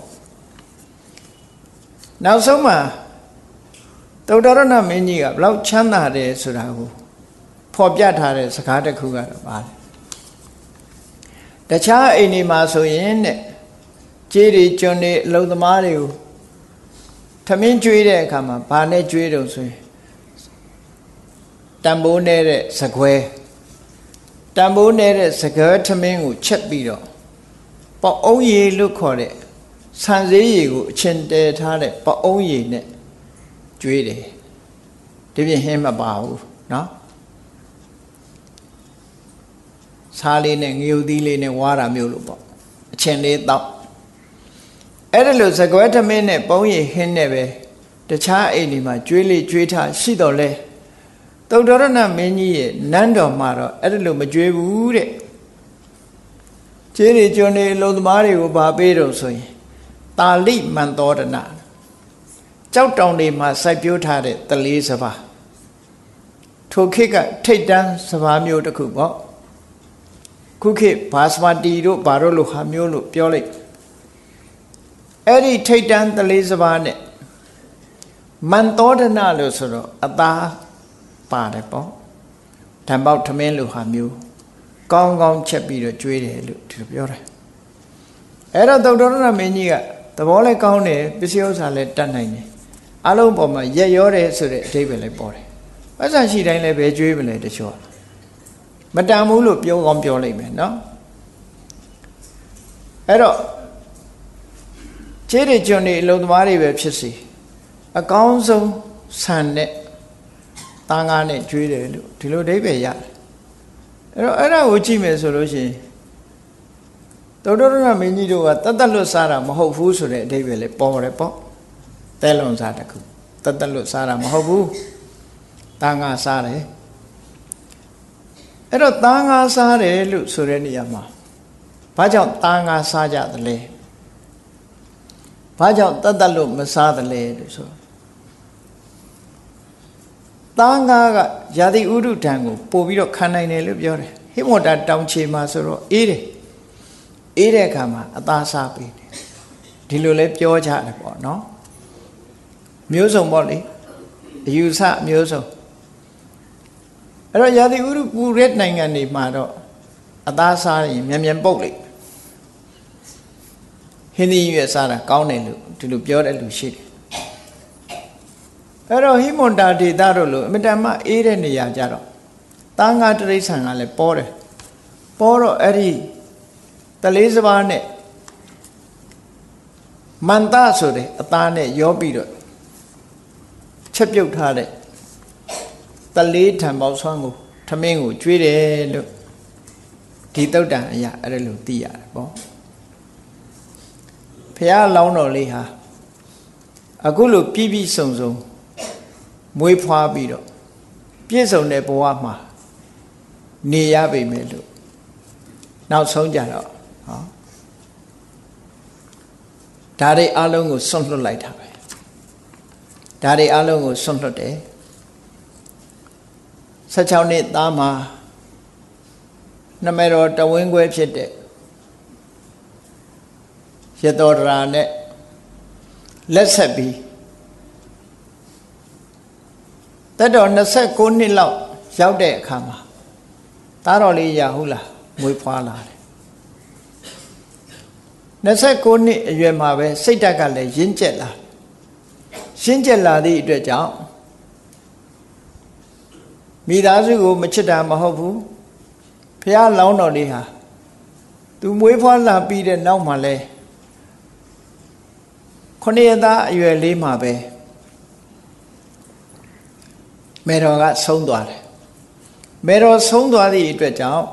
နောက်ဆုံးမှာသုတ္တရဏမင်းကြီးကဘလောက်ချမ်းသာတယ်ဆိုတာကိုဖော်ပြထားတဲ့စကားတစ်ခုကတော့ပါလေတခြားအိမ်တွေမှာဆိုရင်တဲ့ကြေးတွေကျွန်းတွေအလုံသမားတွေကိုထမင်းကျွေးတဲ့အခါမှာဘာနဲ့ကျွေးတော့ဆိုရင်တံပိုးနေတဲ့စကွဲတန်ဖိုးနေတဲ့စကားထမင်းကိုချက်ပြီးတော့ပေါ့အုံးရည်လို့ခေါ်တဲ့ဆန်စည်းရည်ကိုအချင်းတဲထားတဲ့ပေါ့အုံးရည်နဲ့ကျွေးတယ်ဒီပြင်ဟင်းမပါဘူးနော်စားလေးနဲ့ငရုတ်သီးလေးနဲ့ဝါတာမျိုးလို့ပေါ့အချင်းလေးတောက်အဲ့ဒါလို့စကွဲထမင်းနဲ့ပုံးရည်ဟင်းနဲ့ပဲတခြားအိမ်ဒီမှာကျွေးလေးကျွေးထားရှိတော့လဲသုတ္တရဏမင်းကြီးရဲ့နန်းတော်မှာတော့အဲ့ဒါလို့မကျွေးဘူးတဲ့ခြေတွေကျွန်းတွေလုံသမားတွေကိုဗာပေးတော့ဆိုရင်တာလိမန္တောဒနာကြောက်တောင်တွေမှာစိုက်ပျိုးထားတဲ့တလေးစပါးထိုခေတ်ကထိတ်တန်းစပါးမျိုးတစ်ခုပေါ့ခုခေတ်ဘာစပါတီတို့ဘာတို့လိုဟာမျိုးလို့ပြောလိုက်အဲ့ဒီထိတ်တန်းတလေးစပါးနဲ့မန္တောဒနာလို့ဆိုတော့အသားပါတယ်ပေါ့ဓမ္မောက်ထမင်းလိုဟာမျိုးကောင်းကောင်းချက်ပြီးတော့ကျွေးတယ်လို့ဒီလိုပြောတယ်အဲ့တော့သုတ္တရဏမင်းကြီးကသဘောလည်းကောင်းတယ်ပစ္စည်းဥစ္စာလည်းတတ်နိုင်တယ်အလုံးပေါ်မှာရက်ရောတယ်ဆိုတဲ့အဓိပ္ပာယ်လည်းပေါ်တယ်ပတ်စံရှိတိုင်းလည်းပဲကျွေးမလဲတချို့မတန်ဘူးလို့ပြောကောင်းပြောလိုက်မယ်နော်အဲ့တော့ခြေတွေကျွန်းတွေအလုံးသမားတွေပဲဖြစ်စီအကောင်းဆုံးဆန်နဲ့သားငါးနဲ့ကျွေးတယ်လို့ဒီလိုအဓိပ္ပာယ်ရတယ်အဲ့တော့အဲ့ဒါကိုကြည့်မယ်ဆိုလို့ရှိရင်သုတ္တရဏမင်းကြီးတို့ကတတ်တတ်လွတ်စားတာမဟုတ်ဘူးဆိုတဲ့အဓိပ္ပာယ်လေးပေါ်တယ်ပေါ့တဲလွန်စားတခုတတ်တတ်လွတ်စားတာမဟုတ်ဘူးသားငါးစားတယ်အဲ့တော့သားငါးစားတယ်လို့ဆိုတဲ့နေရာမှာဘာကြောင့်သားငါးစားကြသလဲဘာကြောင့်တတ်တတ်လွတ်မစားသလဲလို့ဆိုသားငါးကယာတိဥဒုဒံကိုပို့ပြီးတော့ခံနိုင်တယ်လို့ပြောတယ်ဟိမောတာတောင်ချေမှာဆိုတော့အေးတယ်အေးတဲ့အခါမှာအသားစားပေးတယ်ဒီလိုလဲပြောကြတယ်ပေါ့နော်မျိုးစုံပေါ့လေအယူဆမျိုးစုံအဲ့တော့ယာတိဥဒုပူတဲ့နိုင်ငံတွေမှာတော့အသားစားရင်မြန်မြန်ပုတ်လိုက်ဟင်းသီးရွက်စားတာကောင်းတယ်လို့ဒီလိုပြောတဲ့လူရှိတယ်အဲ့တော့ဟိမွန်တာဒေသတို့လို့အမတန်မှအေးတဲ့နေရာကြတော့သားငါးတိရစ္ဆာန်ကလည်းပေါ်တယ်ပေါ်တော့အဲ့ဒီတလေးစပါးနဲ့မန္တဆိုတဲ့အသားနဲ့ရောပြီးတော့ချက်ပြုတ်ထားတဲ့တလေးထံပေါက်ဆွမ်းကိုထမင်းကိုကျွေးတယ်လို့ဒီတုတ်တန်အရာအဲ့ဒါလို့သိရတယ်ပေါ့ဖះလောင်းတော်လေးဟာအခုလိုပြည့်ပြည့်စုံစုံမွေးဖွားပြီးတော့ပြည့်စုံတဲ့ဘဝမှာနေရပေမဲ့လို့နောက်ဆုံးကြတော့ဟောဒါတွေအလုံးကိုစွန့်လွတ်လိုက်တာပဲဒါတွေအလုံးကိုစွန့်လွတ်တယ်ဆယ်ခြောက်နှစ်သားမှာနမေတော်တဝင်းခွဲဖြစ်တဲ့ရတောဒရာနဲ့လက်ဆက်ပြီးတတ်တော်နှစ်ဆယ့်ကိုးနှစ်လောက်ရောက်တဲ့အခါမှာသားတော်လေးရဟုတ်လားမွေးဖွားလာတယ်နှစ်ဆယ့်ကိုးနှစ်အရွယ်မှာပဲစိတ်ဓာတ်ကလည်းရင့်ကျက်လာရင့်ကျက်လာသည့်အတွက်ကြောင့်မိသားစုကိုမချစ်တာမဟုတ်ဘူးဖះလောင်းတော်လေးဟာသူမွေးဖွားလာပြီးတဲ့နောက်မှာလဲခုနှစ်ရက်သားအရွယ်လေးမှာပဲမေတော်ကဆုံးသွားတယ်မေတော်ဆုံးသွားသည့်အတွက်ကြောင့်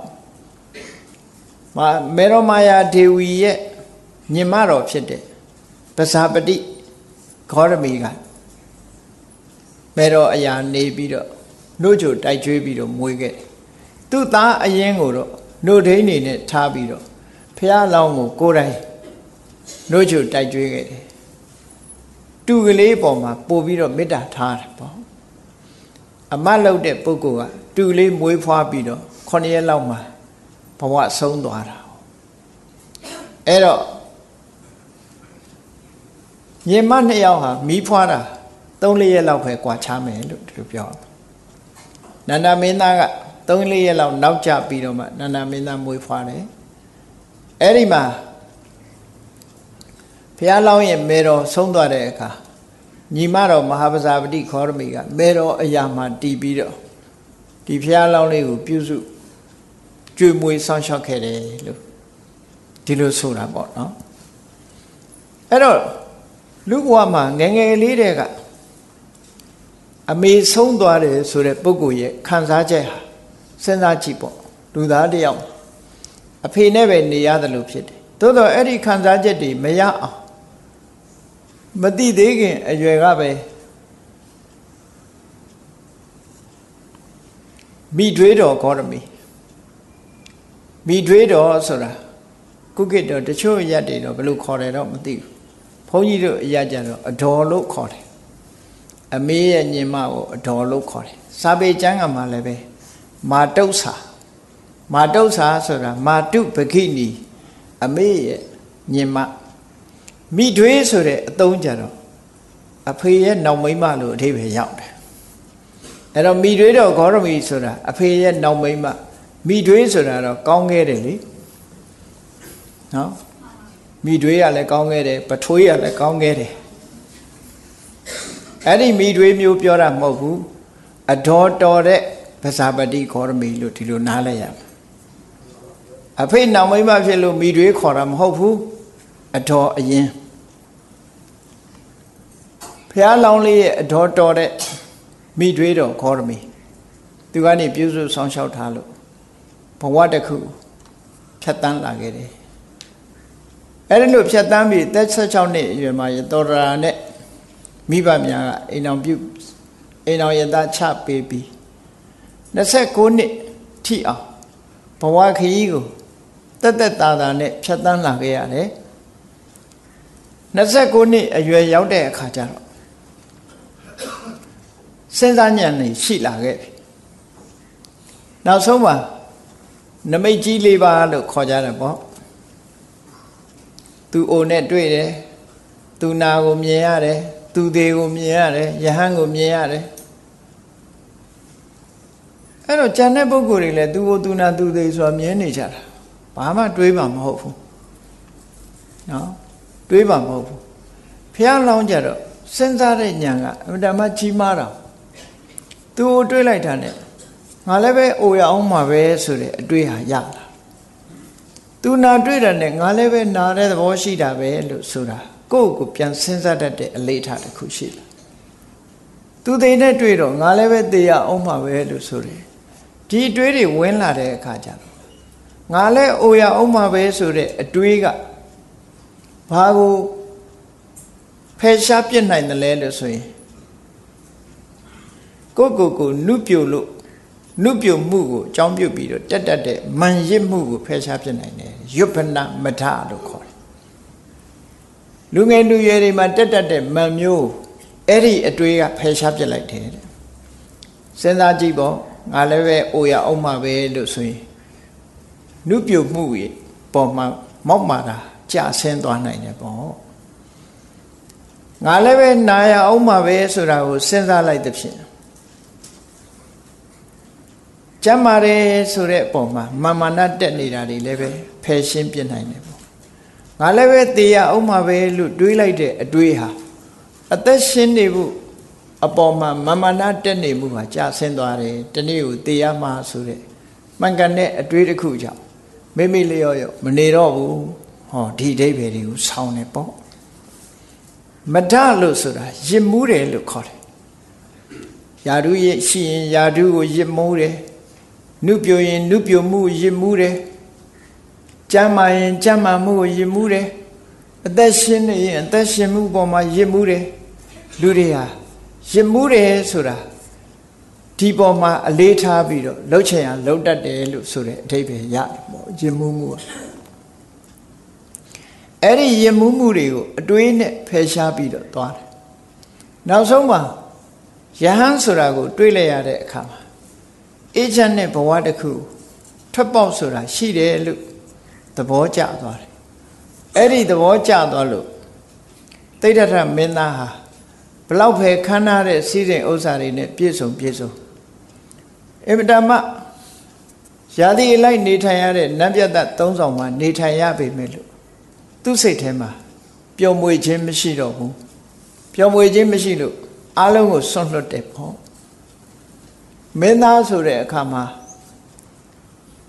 မေတော်မာယာဒေဝီရဲ့ညီမတော်ဖြစ်တဲ့ပဇာပတိဂေါရမီကမေတော်အရာနေပြီးတော့နှုတ်ချိုတိုက်ကျွေးပြီးတော့မွေးခဲ့တယ်သူ့သားအရင်ကိုတော့နှုတ်ဒိန်းနေနဲ့ထားပြီးတော့ဖះလောင်းကိုကိုယ်တိုင်နှုတ်ချိုတိုက်ကျွေးခဲ့တယ်တူကလေးပေါ်မှာပို့ပြီးတော့မေတ္တာထားတယ်ပေါ့အမတ်လုပ်တဲ့ပုဂ္ဂိုလ်ကတူလေးမွေးဖွားပြီးတော့ခုနှစ်ရက်လောက်မှာဘဝဆုံးသွားတာအဲ့တော့ညီမနှစ်ယောက်ဟာမီးဖွားတာသုံးလေးရက်လောက်ပဲကြွားချမယ်လို့သူပြောနန္ဒမင်းသားကသုံးလေးရက်လောက်နောက်ကျပြီးတော့မှနန္ဒမင်းသားမွေးဖွားတယ်အဲ့ဒီမှာဘုရားလောင်းရဲ့မေတော်ဆုံးသွားတဲ့အခါညီမတော်မဟာပဇာပတိခောရမီကမေတော်အရာမှာတည်ပြီးတော့ဒီဘုရားလောင်းလေးကိုပြုစုကျွေးမွေးစောင့်ရှောက်ခဲ့တယ်လို့ဒီလိုဆိုတာပေါ့နော်အဲ့တော့လူဘဝမှာငယ်ငယ်လေးတဲ့ကအမေဆုံးသွားတယ်ဆိုတဲ့ပုဂ္ဂိုလ်ရဲ့ခံစားချက်ဟာစဉ်းစားကြည့်ပေါ့လူသားတစ်ယောက်အဖေနဲ့ပဲနေရတယ်လို့ဖြစ်တယ်သို့တော့အဲ့ဒီခံစားချက်တွေမရအောင်မတိသေးခင်အရွယ်ကပဲမိတွေးတော်ဂေါတမီမိတွေးတော်ဆိုတာကုကိတော်တချို့ရက်တွေတော့ဘယ်လိုခေါ်တယ်တော့မသိဘူးဘုန်းကြီးတို့အရက်ကြတော့အတော်လို့ခေါ်တယ်အမေရဲ့ညီမကိုအတော်လို့ခေါ်တယ်စာပေကျမ်းကမှလည်းပဲမာတုတ်စာမာတုတ်စာဆိုတာမာတုပခိနီအမေရဲ့ညီမမိတွေးဆိုတဲ့အသုံးကြတော့အဖေရဲ့နောက်မိန်းမလို့အဓိပ္ပာယ်ရောက်တယ်အဲ့တော့မိတွေးတော်ဂေါရမီဆိုတာအဖေရဲ့နောက်မိန်းမမိတွေးဆိုတာတော့ကောင်းခဲ့တယ်လေနော်မိတွေးရလည်းကောင်းခဲ့တယ်ပထွေးရလည်းကောင်းခဲ့တယ်အဲ့ဒီမိတွေးမျိုးပြောတာမဟုတ်ဘူးအတော်တော်တဲ့ဗဇာပတိဂေါရမီလို့ဒီလိုနားလဲရမယ်အဖေနောက်မိန်းမဖြစ်လို့မိတွေးခေါ်တာမဟုတ်ဘူးအတော်အရင်ဘုရားလောင်းလေးရဲ့အတော်တော်တဲ့မိတွေးတော်ဂေါရမီသူကနေပြုစုဆောင်ရှောက်ထားလို့ဘဝတစ်ခုဖြတ်တန်းလာခဲ့တယ်အဲ့ဒီလိုဖြတ်တန်းပြီးသက်ဆက်၆နှစ်အရွယ်မှာရတောရာနဲ့မိဘများကအိမ်အောင်ပြုအိမ်အောင်ရသားချပေးပြီး၂၉နှစ်ထိအောင်ဘဝခရီးကိုတက်တက်တာတာနဲ့ဖြတ်တန်းလာခဲ့ရတယ်၂၉နှစ်အရွယ်ရောက်တဲ့အခါကျတော့စဉ်းစားဉာဏ်နဲ့ရှိလာခဲ့ပြီနောက်ဆုံးမှာနမိတ်ကြီးလေးပါလို့ခေါ်ကြတယ်ပေါ့သူအိုနဲ့တွေ့တယ်သူနာကိုမြင်ရတယ်သူသေးကိုမြင်ရတယ်ယဟန်ကိုမြင်ရတယ်အဲ့တော့ဉာဏ်တဲ့ပုဂ္ဂိုလ်တွေလည်းသူကိုသူနာသူသေးဆိုတာမြင်နေကြတာဘာမှတွေးမှမဟုတ်ဘူးနော်တွေးမှမဟုတ်ဘူးဖះလောင်းကြတော့စဉ်းစားတဲ့ဉာဏ်ကအမှန်တမ်းကြီးမားတာသူကိုတွေးလိုက်တာနဲ့ငါလည်းပဲအိုရအောင်မှာပဲဆိုတဲ့အတွေးဟာရလာသူနာတွေးတယ်နဲ့ငါလည်းပဲနာတဲ့သဘောရှိတာပဲလို့ဆိုတာကိုယ့်ကိုပြန်စဉ်းစားတတ်တဲ့အလေးထားတစ်ခုရှိလာသူသိနဲ့တွေ့တော့ငါလည်းပဲသိရအောင်မှာပဲလို့ဆိုတယ်ဒီအတွေးတွေဝင်လာတဲ့အခါကျတော့ငါလည်းအိုရအောင်မှာပဲဆိုတဲ့အတွေးကဘာကိုဖယ်ရှားပြစ်နိုင်တယ်လဲလို့ဆိုရင်ကိုကိုကိုနုပြိုလို့နုပြိုမှုကိုအကြောင်းပြုပြီးတော့တက်တက်တဲ့မန်ရစ်မှုကိုဖယ်ရှားပြစ်နိုင်တယ်ယုပနမထလို့ခေါ်တယ်လူငယ်လူရွယ်တွေမှာတက်တက်တဲ့မန်မျိုးအဲ့ဒီအတွေးကဖယ်ရှားပြစ်လိုက်တယ်တဲ့စဉ်းစားကြည့်ပေါ့ငါလည်းပဲအိုရအောင်မှာပဲလို့ဆိုရင်နုပြိုမှုရဲ့ပေါ်မှာမောက်မာတာကြာဆင်းသွားနိုင်တယ်ပေါ့ငါလည်းပဲနာရအောင်မှာပဲဆိုတာကိုစဉ်းစားလိုက်တဲ့ဖြင့်ကျမ်းမာတယ်ဆိုတဲ့အပေါ်မှာမာမာနတက်နေတာတွေလည်းပဲဖယ်ရှင်းပြနိုင်တယ်ပေါ့ငါလည်းပဲသေရအောင်မှာပဲလို့တွေးလိုက်တဲ့အတွေးဟာအသက်ရှင်နေဖို့အပေါ်မှာမာမာနတက်နေမှုမှာကြာဆင်းသွားတယ်တနေ့ကိုသေရမှာဆိုတဲ့မှန်ကန်တဲ့အတွေးတစ်ခုကြောင့်မိမိလျော့ရော့မနေတော့ဘူးဟောဒီအဓိပ္ပာယ်တွေကိုဆောင်းနေပေါ့မဒလို့ဆိုတာရစ်မှုတယ်လို့ခေါ်တယ်ယာဓုရဲ့ရှိရင်ယာဓုကိုရစ်မှုတယ်နုပြိုရင်နုပြိုမှုရစ်မှုတယ်ကျမ်းမာရင်ကျမ်းမာမှုကိုရစ်မှုတယ်အသက်ရှင်နေရင်အသက်ရှင်မှုပေါ်မှာရစ်မှုတယ်လူတွေဟာရစ်မှုတယ်ဆိုတာဒီပေါ်မှာအလေးထားပြီးတော့လှုပ်ချင်အောင်လှုပ်တတ်တယ်လို့ဆိုတဲ့အဓိပ္ပာယ်ရတယ်ပေါ့ရစ်မှုမှုအဲ့ဒီရစ်မှုမှုတွေကိုအတွေးနဲ့ဖယ်ရှားပြီးတော့သွားတယ်နောက်ဆုံးမှာယဟန်ဆိုတာကိုတွေးလိုက်ရတဲ့အခါမှာအေးချမ်းတဲ့ဘဝတစ်ခုထွက်ပေါက်ဆိုတာရှိတယ်လို့သဘောကျသွားတယ်အဲ့ဒီသဘောကျသွားလို့တိဋ္ဌထမင်းသားဟာဘလောက်ပဲခမ်းနားတဲ့စီးစိမ်ဥစ္စာတွေနဲ့ပြည့်စုံပြည့်စုံအဗဓမ္မရာသီအလိုက်နေထိုင်ရတဲ့နတ်ပြတ်သုံးဆောင်မှာနေထိုင်ရပေမဲ့လို့သူ့စိတ်ထဲမှာပျော်မွေခြင်းမရှိတော့ဘူးပျော်မွေခြင်းမရှိလို့အလုံးကိုဆွန့်လွတ်တယ်ပေါ့မင်းသားဆိုတဲ့အခါမှာ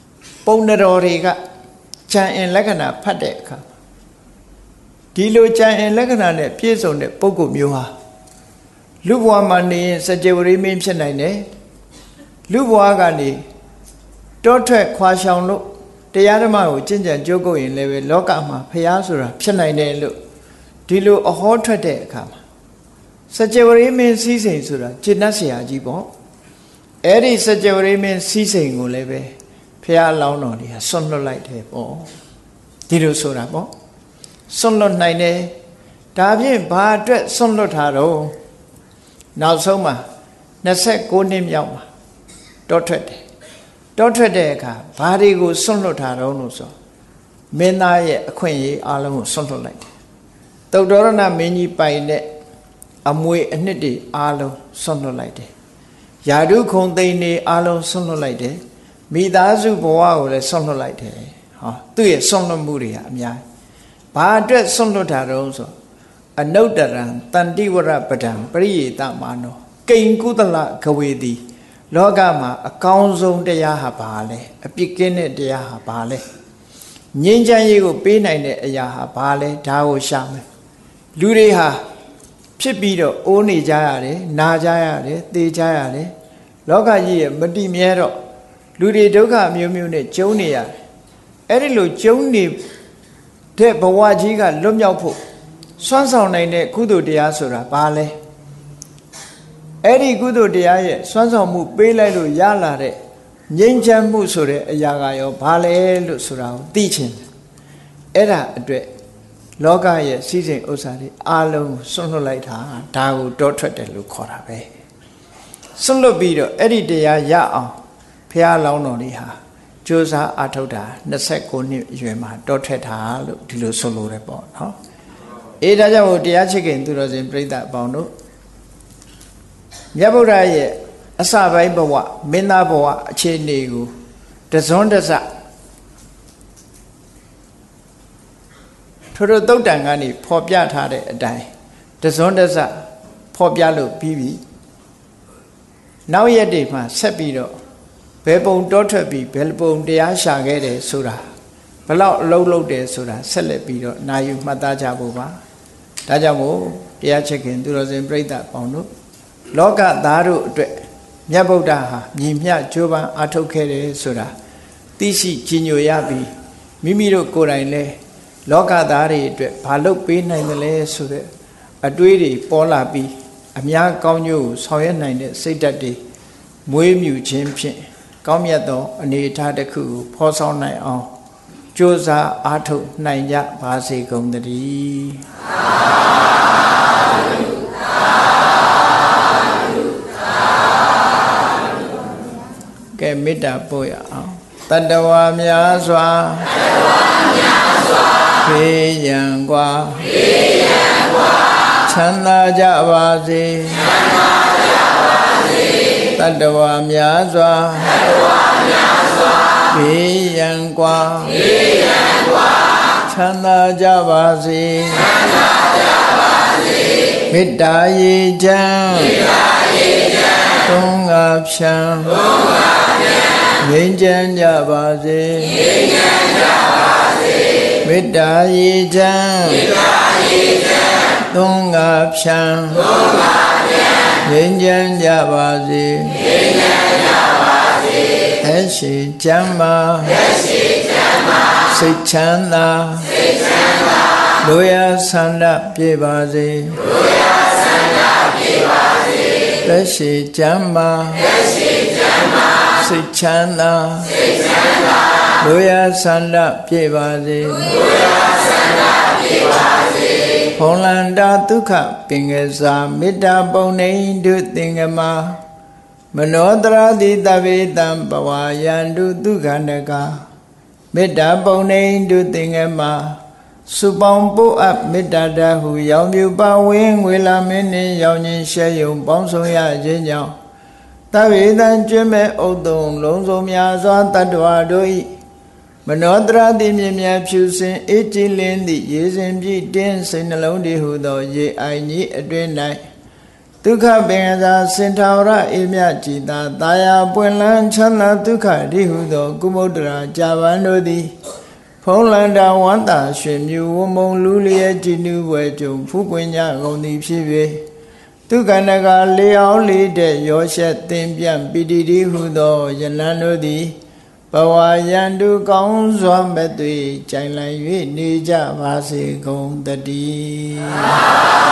ပုံတော်တွေကကြံအင်လက္ခဏာဖတ်တဲ့အခါဒီလိုကြံအင်လက္ခဏာနဲ့ပြည့်စုံတဲ့ပုဂ္ဂိုလ်မျိုးဟာလူဘဝမှာနေရင်စကြဝဠာမင်းဖြစ်နိုင်တယ်လူဘဝကနေတောထွက်ခွာရှောင်လို့တရားဓမ္မကိုကျင့်ကြံကြိုးကုပ်ရင်လည်းပဲလောကမှာဖျားဆိုတာဖြစ်နိုင်တယ်လို့ဒီလိုအဟောထွက်တဲ့အခါမှာစကြဝဠာမင်းစည်းစိမ်ဆိုတာကျင့်တတ်เสียကြီးပေါ့အဲ့ဒီစကြဝဠာမင်းစည်းစိမ်ကိုလည်းပဲဖျားလောင်းတော်တွေကဆွန့်လွတ်လိုက်တယ်ပေါ့ဒီလိုဆိုတာပေါ့ဆွန့်လွတ်နိုင်တယ်ဒါဖြင့်ဘာအတွက်ဆွန့်လွတ်တာတော့နောက်ဆုံးမှာနှစ်ဆယ့်ကိုးနှစ်မြောက်မှာတောထွက်တယ်တောထွက်တဲ့အခါဘာတွေကိုဆွန့်လွတ်တာတော့လို့ဆိုမင်းသားရဲ့အခွင့်အရေးအလုံးကိုဆွန့်လွတ်လိုက်တယ်သုတ္တရဏမင်းကြီးပိုင်တဲ့အမွေအနှစ်တွေအလုံးဆွန့်လွတ်လိုက်တယ်ယာဓုခုံသိန်းတွေအလုံးဆွန့်လွတ်လိုက်တယ်မိသားစုဘဝကိုလည်းဆွန့်လွတ်လိုက်တယ်ဟောသူ့ရဲ့ဆွန့်လွတ်မှုတွေကအများဘာအတွက်ဆွန့်လွတ်တာတော့ဆိုအနုတ္တရံတန်တိဝရပဒံပရိယေတမာနောကိဉ္ကုသလဂဝေတိလောကမှာအကောင်းဆုံးတရားဟာဘာလဲအပြစ်ကင်းတဲ့တရားဟာဘာလဲငြိမ်းချမ်းရေးကိုပေးနိုင်တဲ့အရာဟာဘာလဲဒါကိုရှာမယ်လူတွေဟာဖြစ်ပြီးတော့အိုးနေကြရတယ်နာကြရတယ်သေကြရတယ်လောကကြီးရဲ့မတည်မြဲတော့လူတွေဒုက္ခမျိုးမျိုးနဲ့ကျုံနေရတယ်အဲ့ဒီလိုကျုံနေတဲ့ဘဝကြီးကလွတ်မြောက်ဖို့စွမ်းဆောင်နိုင်တဲ့ကုသိုလ်တရားဆိုတာဘာလဲအဲ့ဒီကုသိုလ်တရားရဲ့စွမ်းဆောင်မှုပေးလိုက်လို့ရလာတဲ့ငြိမ်းချမ်းမှုဆိုတဲ့အရာကရောဘာလဲလို့ဆိုတာကိုသိချင်တယ်အဲ့ဒါအတွက်လောကရဲ့စည်းစိမ်ဥစ္စာတွေအလုံးဆွန့်လွတ်လိုက်တာဒါကိုတောထွက်တယ်လို့ခေါ်တာပဲဆွန့်လွတ်ပြီးတော့အဲ့ဒီတရားရအောင်ဘုရားလောင်းတော်တွေဟာကြိုးစားအားထုတ်တာနှစ်ဆယ့်ကိုးနှစ်အရွယ်မှာတောထွက်တာလို့ဒီလိုဆိုလိုတယ်ပေါ့နော်အေးဒါကြောင့်တရားချစ်ခင်သူတော်စင်ပြိဿအပေါင်းတို့မြတ်ဗုဒ္ဓရဲ့အစပိုင်းဘဝမင်းသားဘဝအခြေအနေကိုတစွန်းတစထို့သောတုတ်တန်ကနေဖော်ပြထားတဲ့အတိုင်းတစွန်းတစဖော်ပြလို့ပြီးပြီနောက်ရက်တွေမှာဆက်ပြီးတော့ဘယ်ပုံတောထွက်ပြီးဘယ်ပုံတရားရှာခဲ့တယ်ဆိုတာဘလောက်အလုံးလုံးတယ်ဆိုတာဆက်လက်ပြီးတော့နာယူမှတ်သားကြဖို့ပါဒါကြောင့်မို့တရားချစ်ခင်သူတော်စင်ပြိဿပေါင်းတို့လောကသားတို့အတွက်မြတ်ဗုဒ္ဓဟာမြင်မြကြိုးပမ်းအားထုတ်ခဲ့တယ်ဆိုတာသိရှိကြီးညိုရပြီးမိမိတို့ကိုယ်တိုင်လဲလောကသားတွေအတွက်ဘာလုပ်ပေးနိုင်တယ်လဲဆိုတဲ့အတွေးတွေပေါ်လာပြီးအများကောင်းကျိုးကိုဆောင်ရွက်နိုင်တဲ့စိတ်ဓာတ်တွေမွေးမြူခြင်းဖြင့်ကောင်းမြတ်သောအနေအထားတစ်ခုကိုဖော်ဆောင်နိုင်အောင်ကြိုးစားအားထုတ်နိုင်ကြပါစေကုန်သတည်းကဲမေတ္တာပို့ရအောင်တတ္တဝါများစွာတတ္တဝါများစွာဖေးရန်กว่าဖေးရန်กว่าချမ်းသာကြပါစေချမ်းသာကြပါစေတတ္တဝါများစွာတတ္တဝါများစွာဖေးရန်กว่าဖေးရန်กว่าချမ်းသာကြပါစေချမ်းသာကြပါစေမေတ္တာရေချမ်းမေတ္တာရေချမ်းသုံးငါဖြံသုံးငါငြိမ်းချမ်းကြပါစေငြိမ်းချမ်းကြပါစေမေတ္တာရေချမ်းမေတ္တာရေချမ်းသုံးငါဖြံသုံးငါဖြံငြိမ်းချမ်းကြပါစေငြိမ်းချမ်းကြပါစေအရှိချမ်းမာအရှိချမ်းမာစိတ်ချမ်းသာစိတ်ချမ်းသာလူရဆန္ဒပြေပါစေလူရဆန္ဒပြေပါစေအရှိချမ်းမာအရှိချမ်းမာစိတ်ချမ်းသာစိတ်ချမ်းသာလူရဆန္ဒပြေပါစေလူရဆန္ဒပြေပါစေဖုံလန္တာဒုက္ခပင်ကစားမေတ္တာပုံနေဒုသင်္ကမမနောတရာတိတဗေတံဘဝယန္တုဒုက္ခန္တကမေတ္တာပုံနေဒုသင်္ကမစုပေါင်းပို့အပ်မေတ္တာတဟုရောင်ပြူပါဝင်းငွေလာမင်းနှင့်ရောင်ခြင်းရှဲယုံပေါင်းဆောင်ရခြင်းကြောင့်တဗေတံကျွမ်းမဲ့ဥဒ္ဒုံလုံးစုံများစွာတတ္တဝါတို့၏မနောတရာတိမြင်မြဖြူစင်အေးကြည်လင်းသည့်ရေစဉ်ပြည့်တင်းစိတ်နှလုံးတည်ဟုသောရေအိုင်ကြီးအတွင်၌တဒုက္ခပင်သာစင်ထာဝရအေမြကြည်သာတာယာပွင့်လန်းချမ်းသာဒုက္ခရိဟုသောကုမုဒ္ဒရာကြာပန်တို့သည်ဖုံးလန္တာဝန္တာရွှင်မြူဝမုံလူလျက်ကြည်နူးပွဲကြုံဖူးပွင့်ကြကုန်သည်ဖြစ်၍ဒုက္ခနကလေအောင်လေးတဲ့ရောရှက်သင်ပြန့်ပိတိတိဟုသောယလန်တို့သည်ဘဝယံတုကောင်းစွာမဲ့သွေကြိုင်လည်၍နေကြပါစေကုန်တည်း